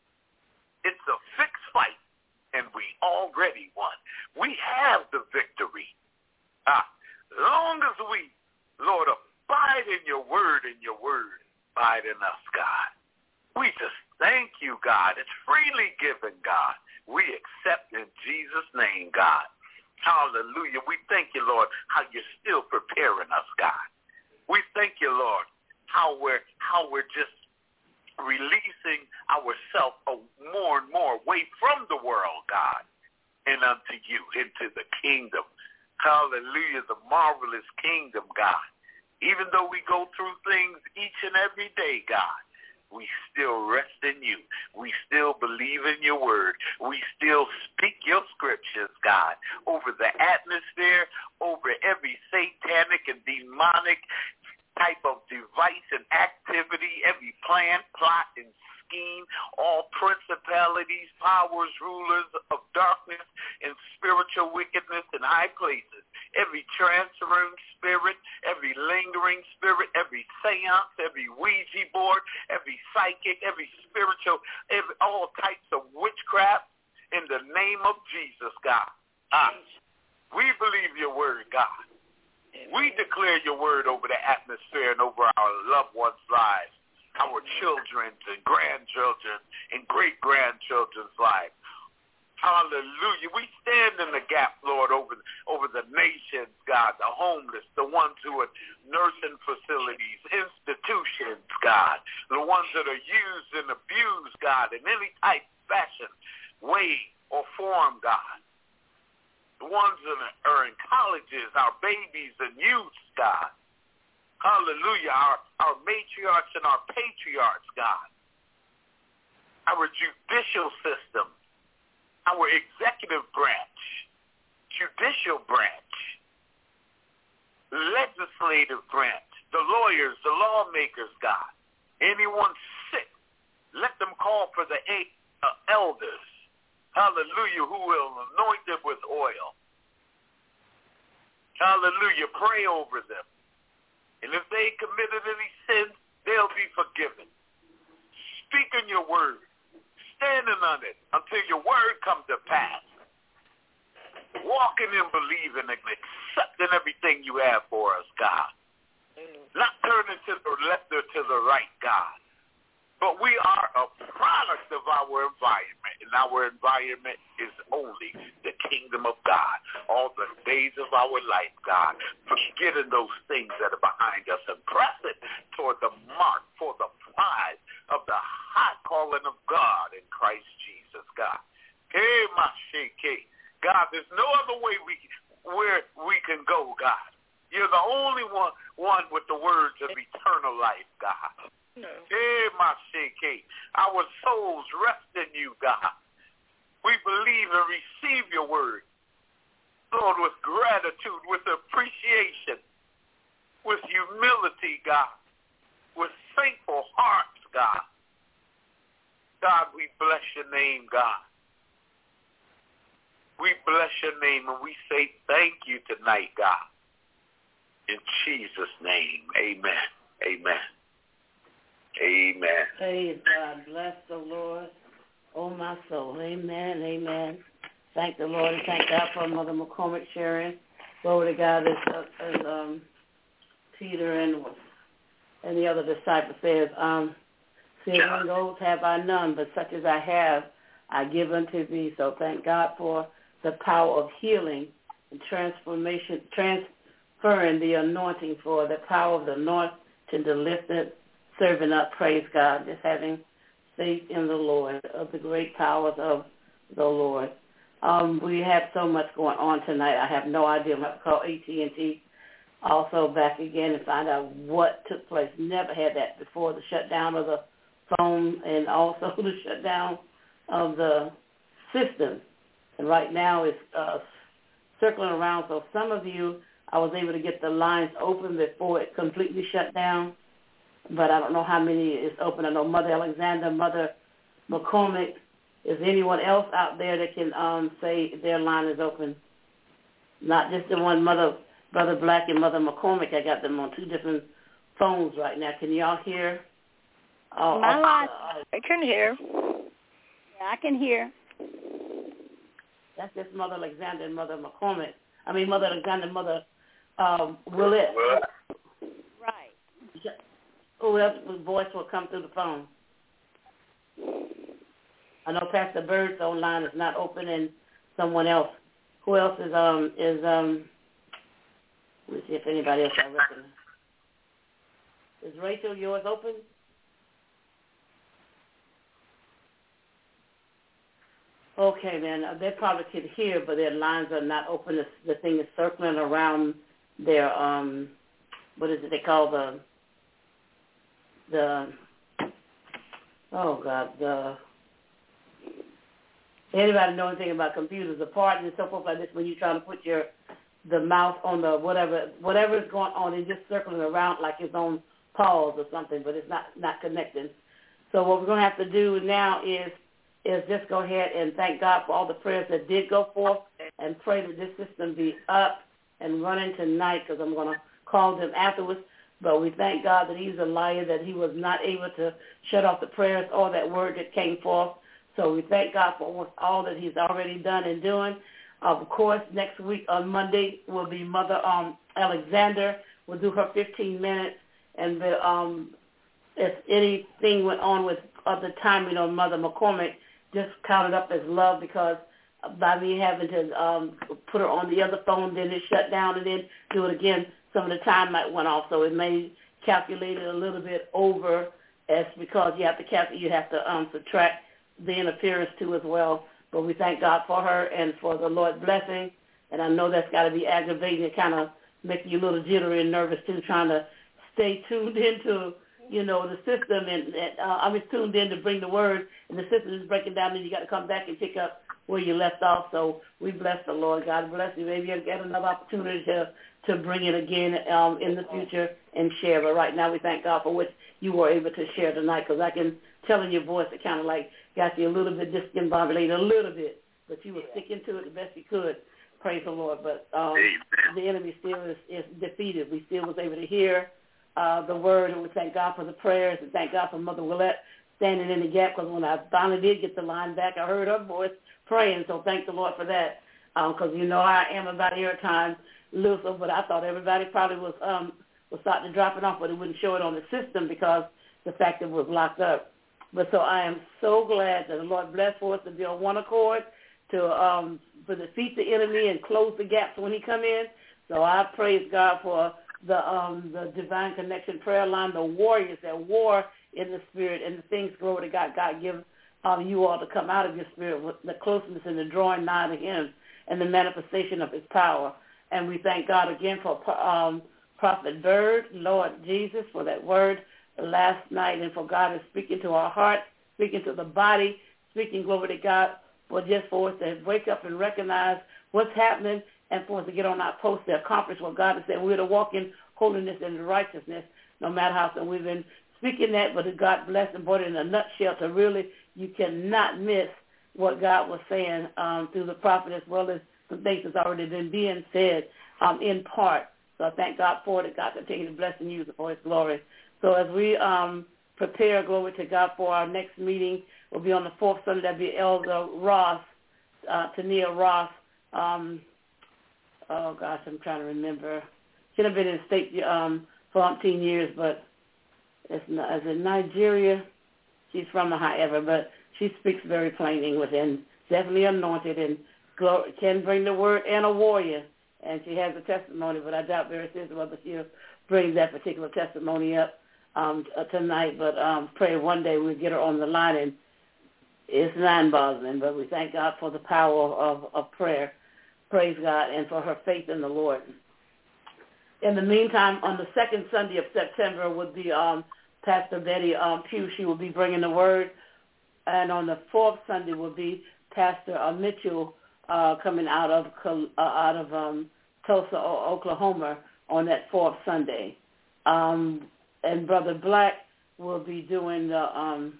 It's a fixed fight, and we already won. We have the victory. Ah, long as we, Lord, abide in your word and your word abide in us, God. We just thank you, God. It's freely given, God. We accept in Jesus' name, God. Hallelujah. We thank you, Lord, how you're still preparing us, God. We thank you, Lord, how we're, how we're just releasing ourselves more and more away from the world, God, and unto you, into the kingdom. Hallelujah, the marvelous kingdom, God. Even though we go through things each and every day, God, we still rest in you. We still believe in your word. We still speak your scriptures, God, over the atmosphere, over every satanic and demonic type of device and activity, every plan, plot, and scheme, all principalities, powers, rulers of darkness, and spiritual wickedness in high places, every transferring spirit, every lingering spirit, every seance, every Ouija board, every psychic, every spiritual, every, all types of witchcraft, in the name of Jesus, God. Ah, we believe your word, God. We declare your word over the atmosphere and over our loved ones' lives, our children's and grandchildren and great-grandchildren's lives. Hallelujah. We stand in the gap, Lord, over, over the nations, God, the homeless, the ones who are nursing facilities, institutions, God, the ones that are used and abused, God, in any type, fashion, way, or form, God. The ones that are in colleges, our babies and youths, God. Hallelujah. Our, our matriarchs and our patriarchs, God. Our judicial system, our executive branch, judicial branch, legislative branch, the lawyers, the lawmakers, God. Anyone sick, let them call for the eight uh, elders, hallelujah, who will anoint them with oil. Hallelujah, pray over them. And if they committed any sins, they'll be forgiven. Speaking your word, standing on it until your word comes to pass. Walking and believing and accepting everything you have for us, God. Not turning to the left or to the right, God. But we are a product of our environment, and our environment is only the kingdom of God. All the days of our life, God, forgetting those things that are behind us and pressing toward the mark for the prize of the high calling of God in Christ Jesus, God. Hey, my shake, God, there's no other way we where we can go, God. You're the only one, one with the words of eternal life, God. No. Hey, my shake, our souls rest in you, God. We believe and receive your word, Lord, with gratitude, with appreciation, with humility, God, with thankful hearts, God. God, we bless your name, God. We bless your name, and we say thank you tonight, God. In Jesus' name, amen. Amen. Amen. Praise God. Bless the Lord, oh my soul. Amen. Amen. Thank the Lord and thank God for Mother McCormick sharing. Glory to God, as, uh, as um, Peter and and the other disciple says, um, silver and gold have I none, but such as I have, I give unto thee. So thank God for the power of healing and transformation, transferring the anointing, for the power of the anointing to lift it, serving up, praise God, just having faith in the Lord, of the great powers of the Lord. Um, we have so much going on tonight. I have no idea. I'm going to have to call A T and T also back again and find out what took place. Never had that before, the shutdown of the phone and also the shutdown of the system. And right now it's uh, circling around. So some of you, I was able to get the lines open before it completely shut down. But I don't know how many is open. I know Mother Alexander, Mother McCormick. Is anyone else out there that can um, say their line is open? Not just the one, Mother Brother Black and Mother McCormick. I got them on two different phones right now. Can y'all hear? Uh, My uh, line. Uh, I can hear. Yeah, I can hear. That's just Mother Alexander and Mother McCormick. I mean, Mother Alexander and Mother um, Willett. Right. Who else's voice will come through the phone? I know Pastor Bird's online is not open, and someone else. Who else is um is um? Let me see if anybody else I recognize. Is Rachel yours open? Okay, then they probably could hear, but their lines are not open. The, the thing is circling around their um, what is it they call the the oh God the. Anybody know anything about computers, the part and so forth like this, when you're trying to put your the mouse on the whatever whatever is going on, it's just circling around like it's on pause or something, but it's not, not connecting. So what we're going to have to do now is is just go ahead and thank God for all the prayers that did go forth and pray that this system be up and running tonight, because I'm going to call them afterwards. But we thank God that he's a liar, that he was not able to shut off the prayers or that word that came forth. So we thank God for all that he's already done and doing. Of course, next week on Monday will be Mother um, Alexander. We'll do her fifteen minutes. And the, um, if anything went on with other timing on Mother McCormick, just count it up as love, because by me having to um, put her on the other phone, then it shut down, and then do it again, some of the time might went off. So it may calculate it a little bit over, as because you have to calculate, you have to um, subtract the interference too as well. But we thank God for her and for the Lord's blessing. And I know that's got to be aggravating and kind of make you a little jittery and nervous too, trying to stay tuned into, you know, the system. And, and uh, I was tuned in to bring the word, and the system is breaking down, and you got to come back and pick up where you left off. So we bless the Lord. God bless you. Maybe you'll get another opportunity to, to bring it again um, in the future and share. But right now we thank God for what you were able to share tonight, because I can tell in your voice it kind of like got you a little bit discombobulated, a little bit, but you were sticking to it the best you could. Praise the Lord. But um, the enemy still is, is defeated. We still was able to hear uh, the word, and we thank God for the prayers, and thank God for Mother Willette standing in the gap, because when I finally did get the line back, I heard her voice praying, so thank the Lord for that, because um, you know I am about airtime, Luther, but I thought everybody probably was um, was starting to drop it off, but it wouldn't show it on the system because the fact that it was locked up. But so I am so glad that the Lord blessed for us to be on one accord, to um, to defeat the enemy and close the gaps when he come in. So I praise God for the um, the Divine Connection prayer line, the warriors that war in the spirit, and the things, glory to God, God give um, you all to come out of your spirit with the closeness and the drawing nigh to him and the manifestation of his power. And we thank God again for um, Prophet Bird, Lord Jesus, for that word last night, and for God is speaking to our hearts, speaking to the body, speaking, glory to God, for just for us to wake up and recognize what's happening, and for us to get on our post to accomplish what God has said. We're to walk in holiness and righteousness, no matter how. So we've been speaking that, but God bless and brought it in a nutshell to really, you cannot miss what God was saying um, through the prophet, as well as some things that's already been being said um, in part. So I thank God for it. God continue to bless and use it for his glory. So as we um, prepare, glory to God, for our next meeting, will be on the fourth Sunday. That'll be Elder Ross, uh, Tania Ross. Um, oh, gosh, I'm trying to remember. She'd have been in the state um, for umpteen years, but it's, it's in Nigeria. She's from the however, but she speaks very plain English and definitely anointed and glory, can bring the word, and a warrior. And she has a testimony, but I doubt very seriously whether she'll bring that particular testimony up um, tonight. But um, pray one day we'll get her on the line, and it's mind-boggling. But we thank God for the power of, of prayer. Praise God, and for her faith in the Lord. In the meantime, on the second Sunday of September would be um, Pastor Betty um, Pugh. She will be bringing the word. And on the fourth Sunday will be Pastor uh, Mitchell uh, coming out of uh, out of um, Tulsa, Oklahoma, on that fourth Sunday. Um, and Brother Black will be doing the um,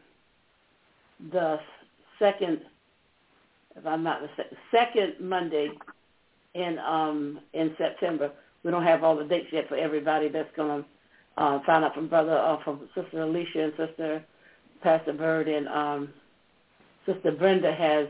the second, if I'm not mistaken, second Monday in um, in September. We don't have all the dates yet for everybody that's going to uh, find out from Brother, uh, from Sister Alicia and Sister Pastor Bird, and um, Sister Brenda has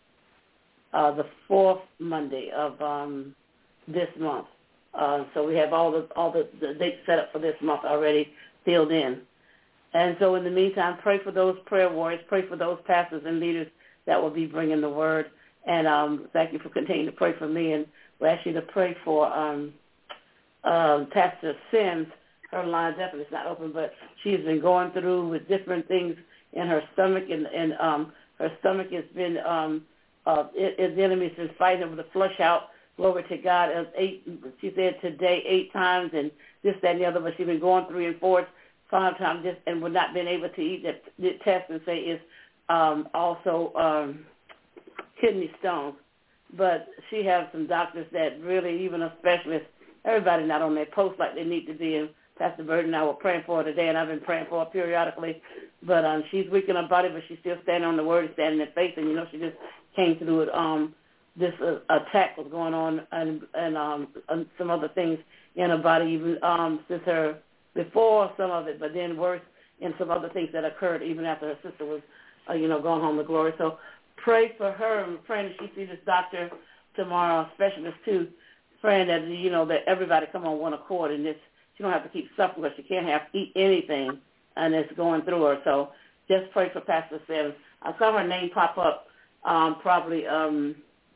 uh, the fourth Monday of um, this month. Uh, so we have all the all the, the dates set up for this month already filled in. And so in the meantime, pray for those prayer warriors, pray for those pastors and leaders that will be bringing the word. And um, thank you for continuing to pray for me. And we ask you to pray for um, um, Pastor Sims. Her line definitely is not open, but she's been going through with different things in her stomach, and, and um, her stomach has been, um, uh, it, it, the enemy's been fighting over the flush out. Glory to God. It was eight, she said today eight times, and this, that, and the other, but she's been going three and four, five times, just, and we're not being able to eat that, that test and say it's um, also um, kidney stones. But she has some doctors that really, even a specialist, everybody not on their post like they need to be. And Pastor Bird and I were praying for her today, and I've been praying for her periodically. But um, she's weak in her body, but she's still standing on the word and standing in faith. And, you know, she just came through it. Um, this uh, attack was going on, and, and um, and some other things in her body, even um, since her, before some of it, but then worse in some other things that occurred even after her sister was, uh, you know, gone home to glory. So pray for her, and praying that she sees this doctor tomorrow, specialist too, praying that, you know, that everybody come on one accord, and this, she don't have to keep suffering because she can't have eat anything, and it's going through her. So just pray for Pastor Sims. I saw her name pop up um, probably um,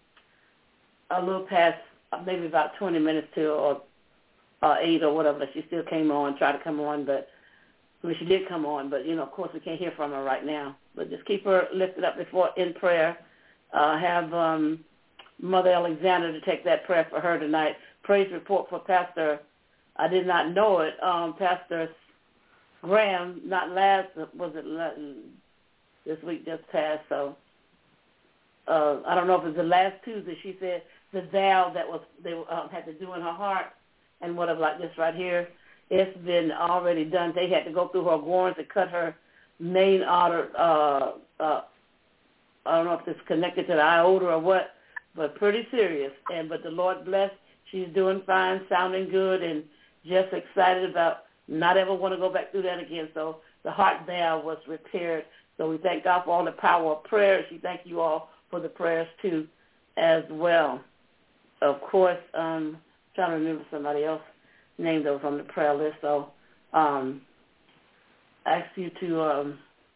a little past, maybe about twenty minutes to or uh, eight or whatever. She still came on, tried to come on, but I mean, she did come on, but, you know, of course we can't hear from her right now. But just keep her lifted up before in prayer. Uh, have um, Mother Alexander to take that prayer for her tonight. Praise report for Pastor, I did not know it, um, Pastor Graham, not last, was it this week just passed, so uh, I don't know if it was the last Tuesday, she said the valve that was they um, had to do in her heart and whatever like this right here, it's been already done. They had to go through her groins to cut her main artery. Uh, uh, I don't know if it's connected to the aorta or what, but pretty serious. And but the Lord bless. She's doing fine, sounding good, and just excited about not ever want to go back through that again. So the heart valve was repaired. So we thank God for all the power of prayer. We thank you all for the prayers too, as well. Of course, um, trying to remember somebody else named that was on the prayer list. So um, I ask you to um,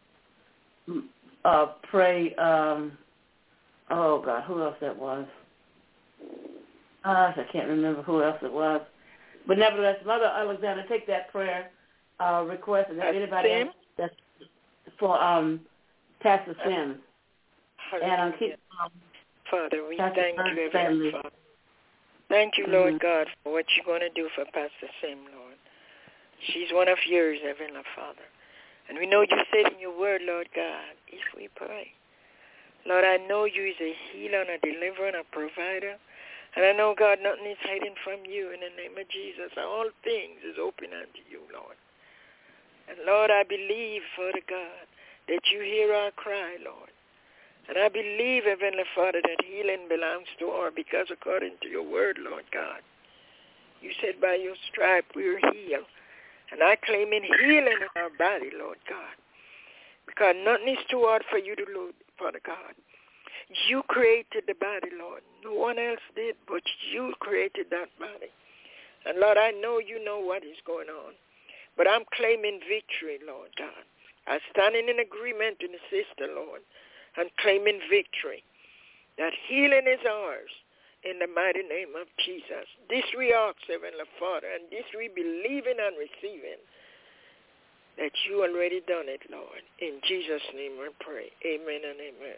uh, pray. Um, oh God, who else that was? Uh, I can't remember who else it was. But nevertheless, Mother Alexander, take that prayer uh, request, and if anybody else, that's for um, Pastor Sims. And um, keep, um, Father, we Pastor thank you, Heavenly Father. Thank you, Lord mm-hmm. God, for what you're going to do for Pastor Sim, Lord. She's one of yours, Heavenly Father. And we know you said in your word, Lord God, if we pray. Lord, I know you is a healer and a deliverer and a provider. And I know, God, nothing is hiding from you in the name of Jesus. All things is open unto you, Lord. And, Lord, I believe, Father God, that you hear our cry, Lord. And I believe, Heavenly Father, that healing belongs to all because according to your word, Lord God, you said by your stripe we are healed. And I claim in healing in our body, Lord God, because nothing is too hard for you to do, Father God. You created the body, Lord. No one else did, but you created that body. And, Lord, I know you know what is going on. But I'm claiming victory, Lord God. I'm standing in agreement in the sister, Lord, and claiming victory. That healing is ours in the mighty name of Jesus. This we ask, Heavenly Father, and this we believing and receiving that you already done it, Lord. In Jesus' name I pray. Amen and amen.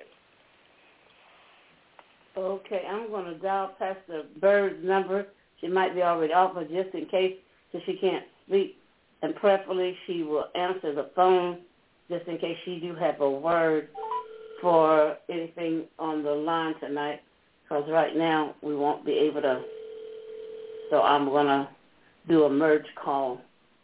Okay, I'm going to dial Pastor Bird's number. She might be already off, but just in case, so she can't speak. And preferably, she will answer the phone just in case she do have a word for anything on the line tonight. Because right now, we won't be able to. So I'm going to do a merge call.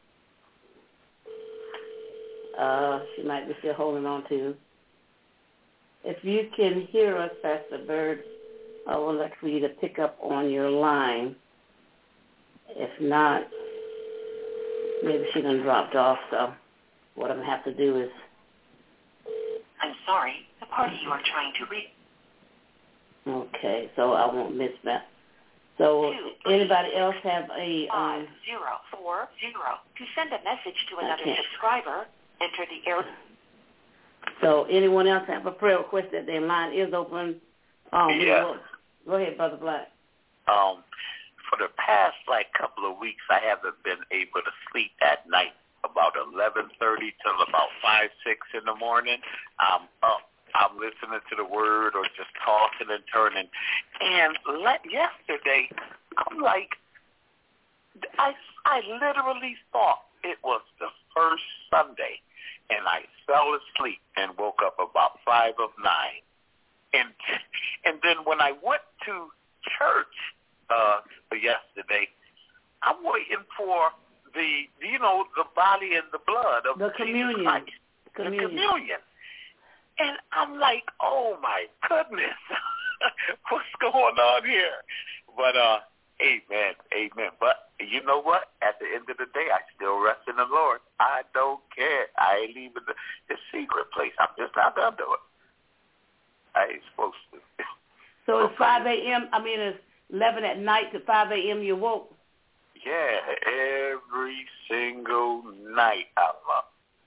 Uh, she might be still holding on to. If you can hear us, Pastor Bird, I would like for you to pick up on your line. If not, maybe she done dropped off, so what I'm going to have to do is... I'm sorry, the party you are trying to reach. Okay, so I won't miss that. So Two, anybody else have a... Five, um, zero, four, zero. To send a message to another subscriber, enter the error. So anyone else have a prayer request that their line is open? Um, yeah. Will, go ahead, Brother Black. Um, for the past, like, couple of weeks, I haven't been able to sleep at night. About eleven thirty till about five, six in the morning. I'm up. I'm listening to the word or just tossing and turning. And let, yesterday, I'm like, I, I literally thought it was the first Sunday. And I fell asleep and woke up about five of nine. And and then when I went to church uh, yesterday, I'm waiting for the, you know, the body and the blood of the Jesus communion. Christ. Communion. The communion. And I'm like, oh, my goodness, what's going on here? But, uh, amen, amen. But you know what? At the end of the day, I still rest in the Lord. I don't care. I ain't leaving the, the secret place. I'm just not going to do it. I ain't supposed to. So it's five a.m., I mean, it's eleven at night to five a.m. you woke? Yeah, every single night I'm up.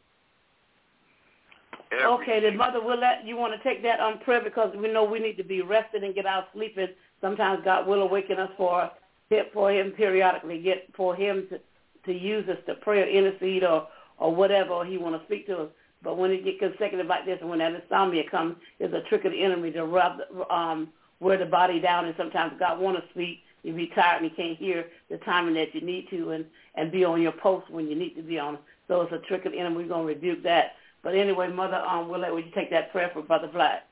Every okay, then Mother, we'll let you want to take that on prayer because we know we need to be rested and get out sleeping. Sometimes God will awaken us for for Him periodically, get for Him to, to use us to pray or intercede or, or whatever He want to speak to us. But when it get consecutive like this and when that insomnia comes, it's a trick of the enemy to rub, um, wear the body down. And sometimes God want to speak. You be tired and you can't hear the timing that you need to and, and be on your post when you need to be on. So it's a trick of the enemy. We're going to rebuke that. But anyway, Mother, um, we'll let you take that prayer for Brother Black.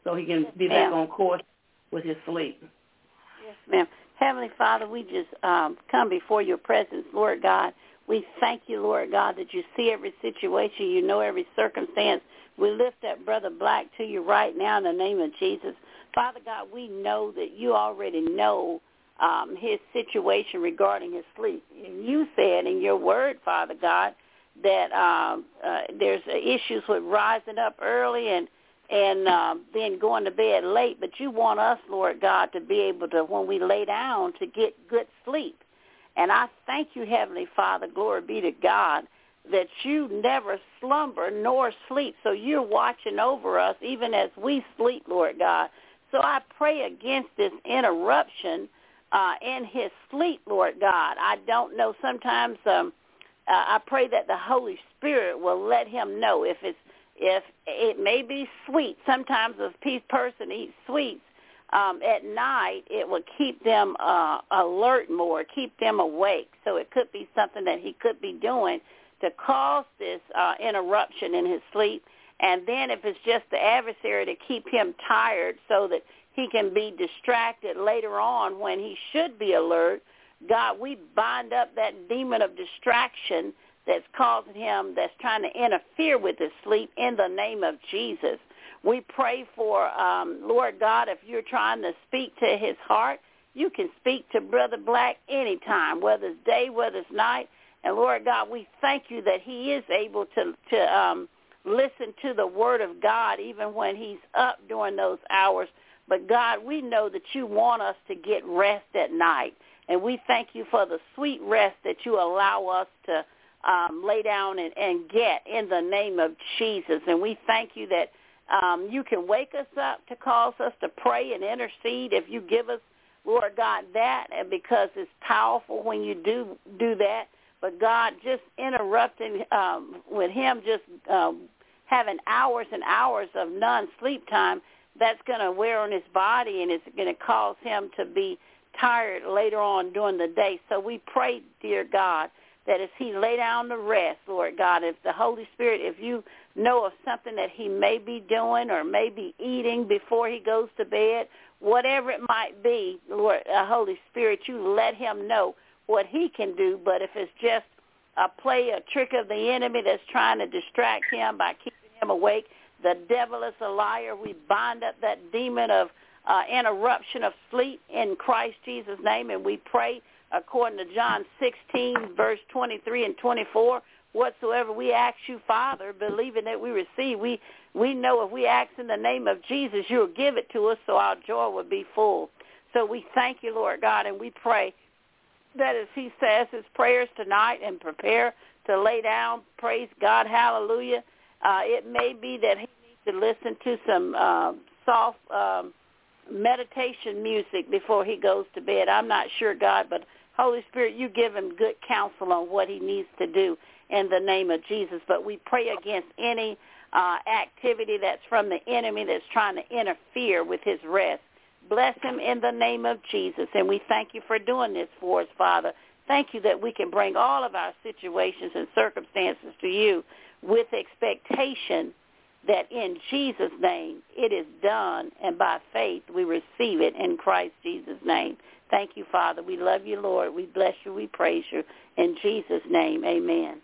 so he can be yes, back on course with his sleep. Yes, ma'am. Heavenly Father, we just um, come before your presence, Lord God. We thank you, Lord God, that you see every situation, you know every circumstance. We lift up Brother Black to you right now in the name of Jesus. Father God, we know that you already know um, his situation regarding his sleep. You said in your word, Father God, that um, uh, there's issues with rising up early and and um, then going to bed late, but you want us, Lord God, to be able to, when we lay down, to get good sleep. And I thank you, Heavenly Father, glory be to God, that you never slumber nor sleep. So you're watching over us even as we sleep, Lord God. So I pray against this interruption uh, in his sleep, Lord God. I don't know. Sometimes um, uh, I pray that the Holy Spirit will let him know if it's if it may be sweet. Sometimes if a person eats sweets um, at night, it will keep them uh, alert more, keep them awake. So it could be something that he could be doing to cause this uh, interruption in his sleep. And then if it's just the adversary to keep him tired so that he can be distracted later on when he should be alert, God, we bind up that demon of distraction that's causing him, that's trying to interfere with his sleep in the name of Jesus. We pray for, um, Lord God, if you're trying to speak to his heart, you can speak to Brother Black anytime, whether it's day, whether it's night. And, Lord God, we thank you that he is able to, to um, listen to the word of God even when he's up during those hours. But, God, we know that you want us to get rest at night. And we thank you for the sweet rest that you allow us to Um, lay down and, and get in the name of Jesus. And we thank you that um, you can wake us up to cause us to pray and intercede if you give us, Lord God, that, and because it's powerful when you do do that. But, God, just interrupting um, with him just um, having hours and hours of non-sleep time, that's going to wear on his body and it's going to cause him to be tired later on during the day. So we pray, dear God, that as he lay down to rest, Lord God, if the Holy Spirit, if you know of something that he may be doing or may be eating before he goes to bed, whatever it might be, Lord, uh, Holy Spirit, you let him know what he can do. But if it's just a play, a trick of the enemy that's trying to distract him by keeping him awake, the devil is a liar. We bind up that demon of uh, interruption of sleep in Christ Jesus' name, and we pray according to John sixteen, verse twenty-three and twenty-four, whatsoever we ask you, Father, believing that we receive, we, we know if we ask in the name of Jesus, you'll give it to us so our joy will be full. So we thank you, Lord God, and we pray that as he says his prayers tonight and prepare to lay down, praise God, hallelujah, uh, it may be that he needs to listen to some uh, soft um, meditation music before he goes to bed. I'm not sure, God, but Holy Spirit, you give him good counsel on what he needs to do in the name of Jesus. But we pray against any uh, activity that's from the enemy that's trying to interfere with his rest. Bless him in the name of Jesus, and we thank you for doing this for us, Father. Thank you that we can bring all of our situations and circumstances to you with expectation that in Jesus' name it is done, and by faith we receive it in Christ Jesus' name. Thank you, Father. We love you, Lord. We bless you. We praise you. In Jesus' name, amen.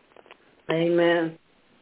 Amen.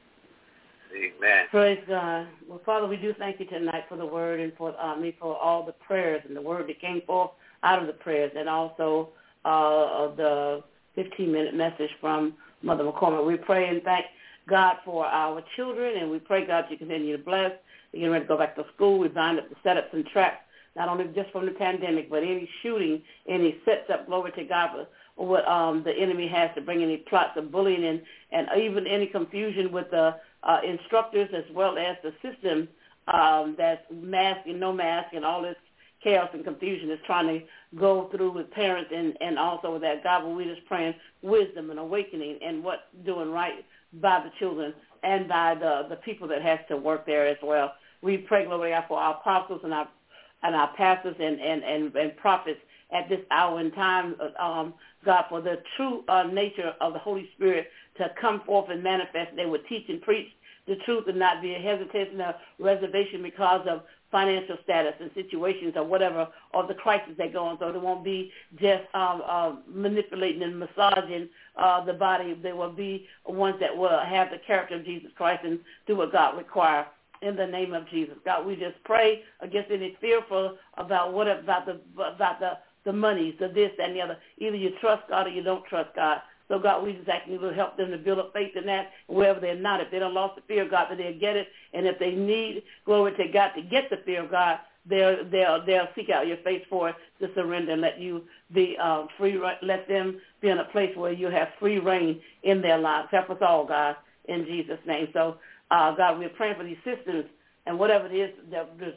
Amen. Praise God. Well, Father, we do thank you tonight for the word and for uh, me for all the prayers and the word that came forth out of the prayers, and also uh, of the fifteen-minute message from Mother McCormick. We pray and thank God for our children, and we pray, God, you continue to bless. We're getting ready to go back to school. We bind up the setups and traps, not only just from the pandemic, but any shooting, any sets up, glory to God, for what um, the enemy has to bring, any plots of bullying, and, and even any confusion with the uh, instructors as well as the system um, that's mask and no mask and all this chaos and confusion is trying to go through with parents, and, and also with that, God, we're just praying wisdom and awakening and what doing right by the children and by the, the people that has to work there as well. We pray, glory to God, for our apostles and our and our pastors and, and, and, and prophets at this hour and time, um, God, for the true uh, nature of the Holy Spirit to come forth and manifest. They would teach and preach the truth and not be a hesitation or reservation because of financial status and situations or whatever, or the crisis they go on. So they won't be just um, uh, manipulating and massaging uh, the body. They will be ones that will have the character of Jesus Christ and do what God requires. In the name of Jesus, God, we just pray against any fearful about what about the about the the monies, the this and the other. Either you trust God or you don't trust God. So, God, we just asking you to help them to build up faith in that, wherever they're not. If they don't lost the fear of God, that they'll get it. And if they need, glory to God, to get the fear of God, they'll, they'll, they'll seek out your face for it, to surrender and let you be uh, free, let them be in a place where you have free reign in their lives. Help us all, God, in Jesus' name. So, uh, God, we're praying for these systems and whatever it is, this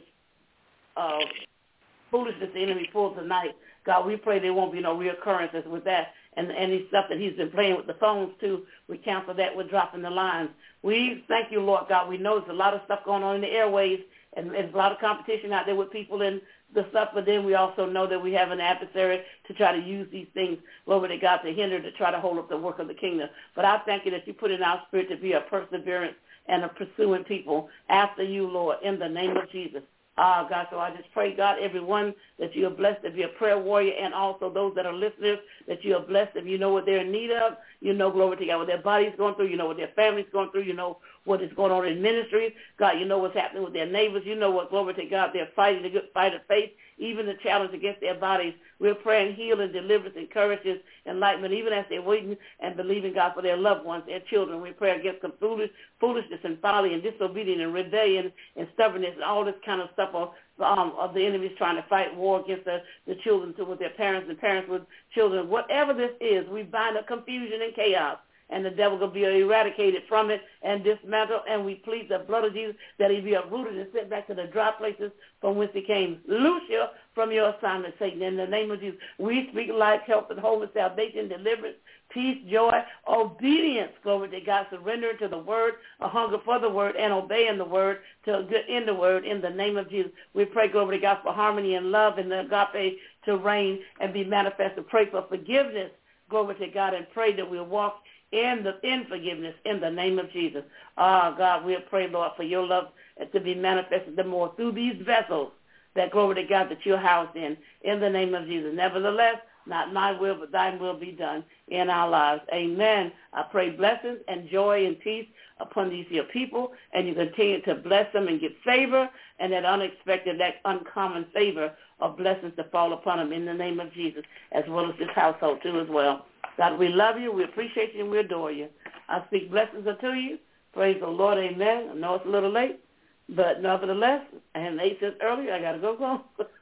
uh, foolishness the enemy pulls tonight. God, we pray there won't be no reoccurrences with that. And any stuff that he's been playing with the phones, too, we cancel that. We're dropping the lines. We thank you, Lord God. We know there's a lot of stuff going on in the airways, and there's a lot of competition out there with people and the stuff, but then we also know that we have an adversary to try to use these things, glory to God, to hinder, to try to hold up the work of the kingdom. But I thank you that you put in our spirit to be a perseverance and a pursuing people after you, Lord, in the name of Jesus. Ah, God, so I just pray, God, everyone that you are blessed to be a prayer warrior, and also those that are listeners, that you are blessed if you know what they're in need of. You know, glory to God, what their body's going through. You know what their family's going through. You know what is going on in ministries. God, you know what's happening with their neighbors. You know what, glory to God, they're fighting the good fight of faith, even the challenge against their bodies. We're praying healing, deliverance, encouragement, enlightenment, even as they're waiting and believing, God, for their loved ones, their children. We pray against some foolish, foolishness and folly and disobedience and rebellion and stubbornness and all this kind of stuff of, um, of the enemies trying to fight war against the, the children to with their parents and parents with children. Whatever this is, we bind up confusion and chaos. And the devil will be eradicated from it and dismantled, and we plead the blood of Jesus that he be uprooted and sent back to the dry places from whence he came. Loose you from your assignment, Satan. In the name of Jesus, we speak life, health, and wholeness, salvation, deliverance, peace, joy, obedience, glory to God, surrender to the word, a hunger for the word, and obeying the word to a good in the word in the name of Jesus. We pray, glory to God, for harmony and love and the agape to reign and be manifested. Pray for forgiveness, glory to God, and pray that we'll walk in the in forgiveness in the name of Jesus. Ah, God, we pray, Lord, for your love to be manifested the more through these vessels that, glory to God, that you're housed in, in the name of Jesus. Nevertheless, not my will, but thine will be done in our lives. Amen. I pray blessings and joy and peace upon these your people, and you continue to bless them and give favor and that unexpected, that uncommon favor of blessings to fall upon them in the name of Jesus, as well as this household too as well. God, we love you, we appreciate you, and we adore you. I speak blessings unto you. Praise the Lord, amen. I know it's a little late, but nevertheless, and they said earlier, I got to go home.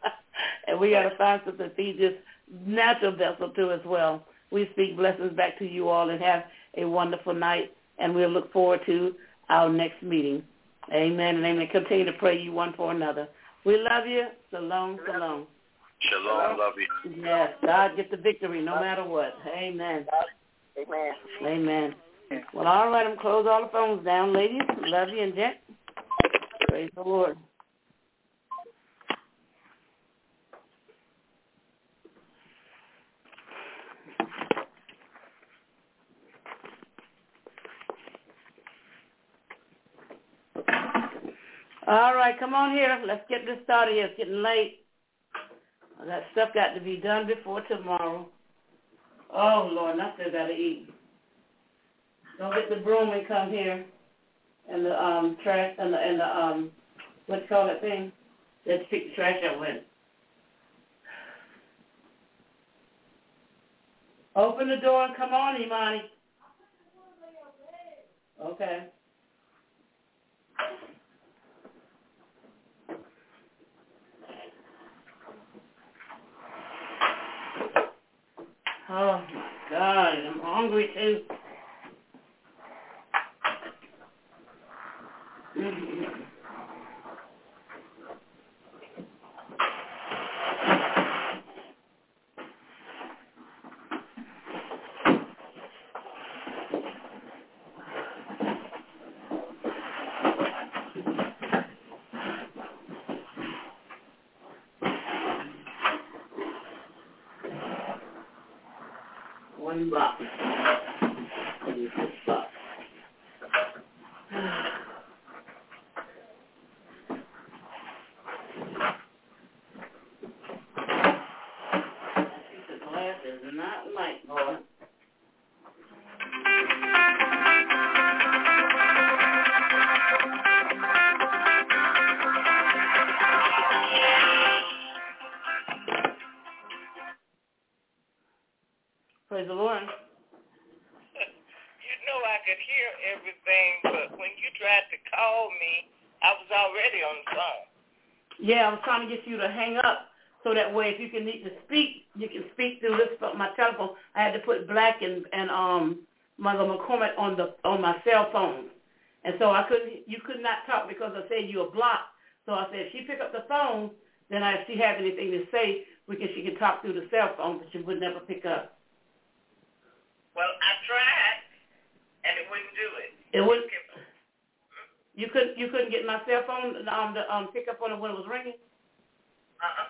And we got to find something to feed this natural vessel too as well. We speak blessings back to you all and have a wonderful night, and we'll look forward to our next meeting. Amen and amen. Continue to pray you one for another. We love you. Shalom, shalom. Shalom, love you. Yes, God get the victory no matter what. Amen. Amen. Amen. Well, all right, I'm close all the phones down, ladies. Love you and gent. Praise the Lord. All right, come on here. Let's get this started here. It's getting late. That stuff got to be done before tomorrow. Oh, Lord, I still got to eat. Don't get the broom and come here and the um trash and the, and the um, what you call that thing? Let's pick the trash up with. Open the door and come on, Imani. Okay. Oh, my God, I'm hungry, too. Mm-hmm. Unblock. Use this box. The glass is not light, boy. Praise the Lord. You know I could hear everything, but when you tried to call me, I was already on the phone. Yeah, I was trying to get you to hang up so that way if you can need to speak, you can speak through this my telephone. I had to put Black and, and um Mother McCormick on the on my cell phone. And so I couldn't you could not talk because I said you were blocked. So I said if she pick up the phone, then if she have anything to say, we can she can talk through the cell phone, but she would never pick up. Well, I tried, and it wouldn't do it. It wouldn't. You couldn't. You couldn't get my cell phone um to um pick up on it when it was ringing. Uh uh.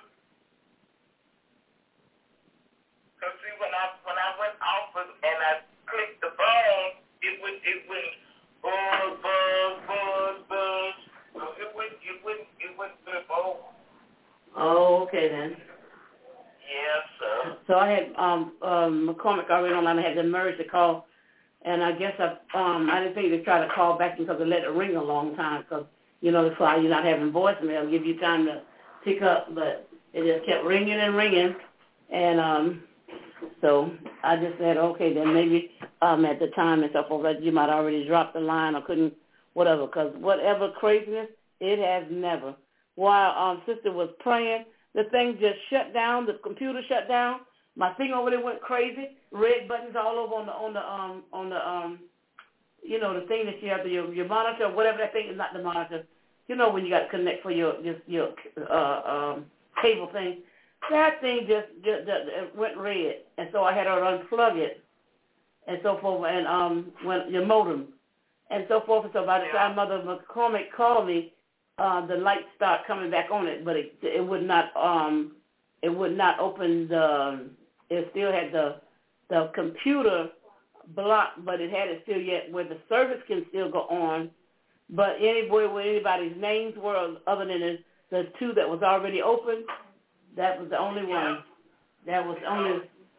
Cause see, when I when I went off of, and I clicked the phone, it would it wouldn't buzz buzz buzz buzz. So it wouldn't it wouldn't it wouldn't flip over. Oh, okay then. Yes, sir. So I had um, um, McCormick already online. I had to merge the call, and I guess I um, I didn't think to try to call back because I let it ring a long time because, you know, that's why you're not having voicemail. Give you time to pick up, but it just kept ringing and ringing, and um, so I just said, okay, then maybe um, at the time and stuff over that you might already dropped the line or couldn't, whatever, because whatever craziness, it has never. While um, sister was praying, the thing just shut down. The computer shut down. My thing over there went crazy. Red buttons all over on the on the um on the um you know the thing that you have to your your monitor or whatever that thing is, not the monitor. You know when you got to connect for your just your uh um cable thing. That thing just, just, just went red, and so I had to unplug it and so forth. And um when your modem and so forth. And so by the time Mother McCormick called me, Uh, the light started coming back on it, but it it would not um it would not open the it still had the the computer blocked, but it had it still yet where the service can still go on, but anywhere where anybody's names were other than the, the two that was already open, that was the only one. That was the only.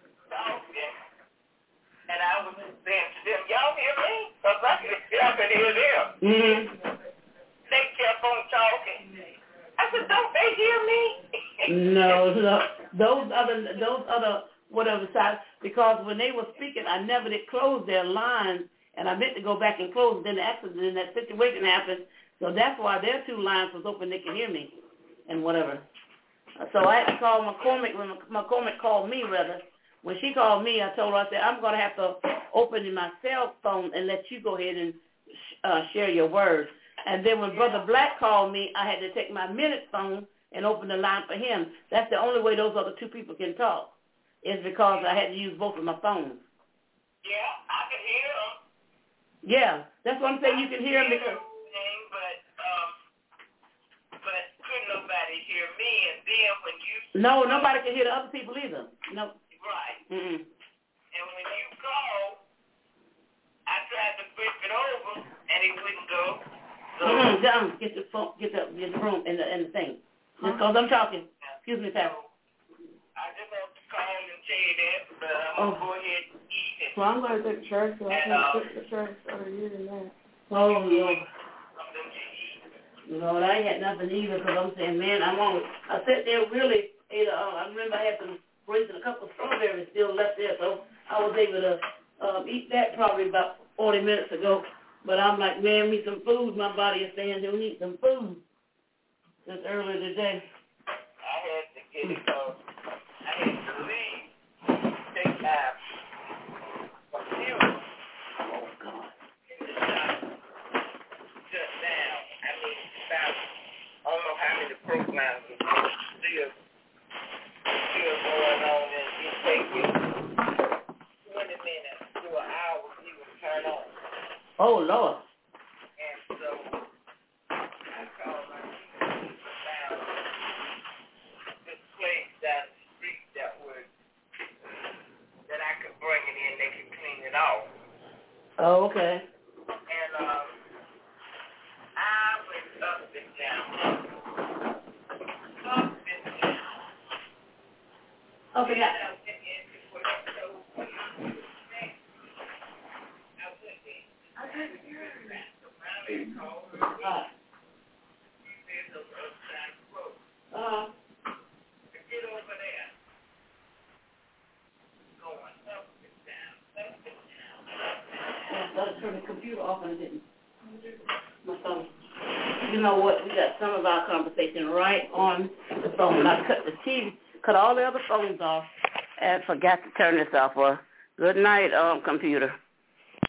And I was saying to them, y'all hear me? Because I could I could hear them. Mm-hmm. They kept on talking. I said, don't they hear me? no, no, those other, those other, whatever side, because when they were speaking, I never did close their lines, and I meant to go back and close, then the accident, then that situation happened, so that's why their two lines was open, they could hear me, and whatever. So I had to call McCormick, when McCormick called me, rather. When she called me, I told her, I said, I'm going to have to open my cell phone and let you go ahead and uh, share your words. And then when Brother Black called me, I had to take my minute phone and open the line for him. That's the only way those other two people can talk, is because I had to use both of my phones. Yeah, I can hear them. Yeah, that's what I'm saying. You can hear them because. But, um, but couldn't nobody hear me. And then when you. No, nobody can hear the other people either. No. Right. Mm-mm. And when you called, I tried to flip it over, and it wouldn't go. So, mm-hmm. Down, get the phone, get the, get the room and the and the thing. Just because I'm talking. Excuse me, Pastor. I just want to call and tell you that, but I'm oh. gonna go ahead and eat it. Well, I'm going to take church, so I And, can't uh, cook the church over here and that. Oh, Lord. Something to eat. Lord, I ain't had nothing either because I'm saying, man, I'm on. I sat there really. Ate a, uh, I remember I had some grapes and a couple of strawberries still left there, so I was able to um, eat that probably about forty minutes ago. But I'm like, man, need some food. My body is saying they need some food since earlier today. I had to get it because I had to leave. Take my computer. Oh, God. In the shop. Shut down. I mean, about, I don't know how many programs are still, still going on, and it takes you twenty minutes to an hour to even turn on. Oh, Lord. And so I called my people down this place down the street that was that I could bring it in. They Oh, okay. And um, I went up and down. Up and down. Okay, yeah. Uh, uh, Get over there. Going up and down, up and down. I started turning the computer off and I didn't. My phone. You know what? We got some of our conversation right on the phone. I cut the T V, cut all the other phones off, and forgot to turn this off. Well, good night, um, computer.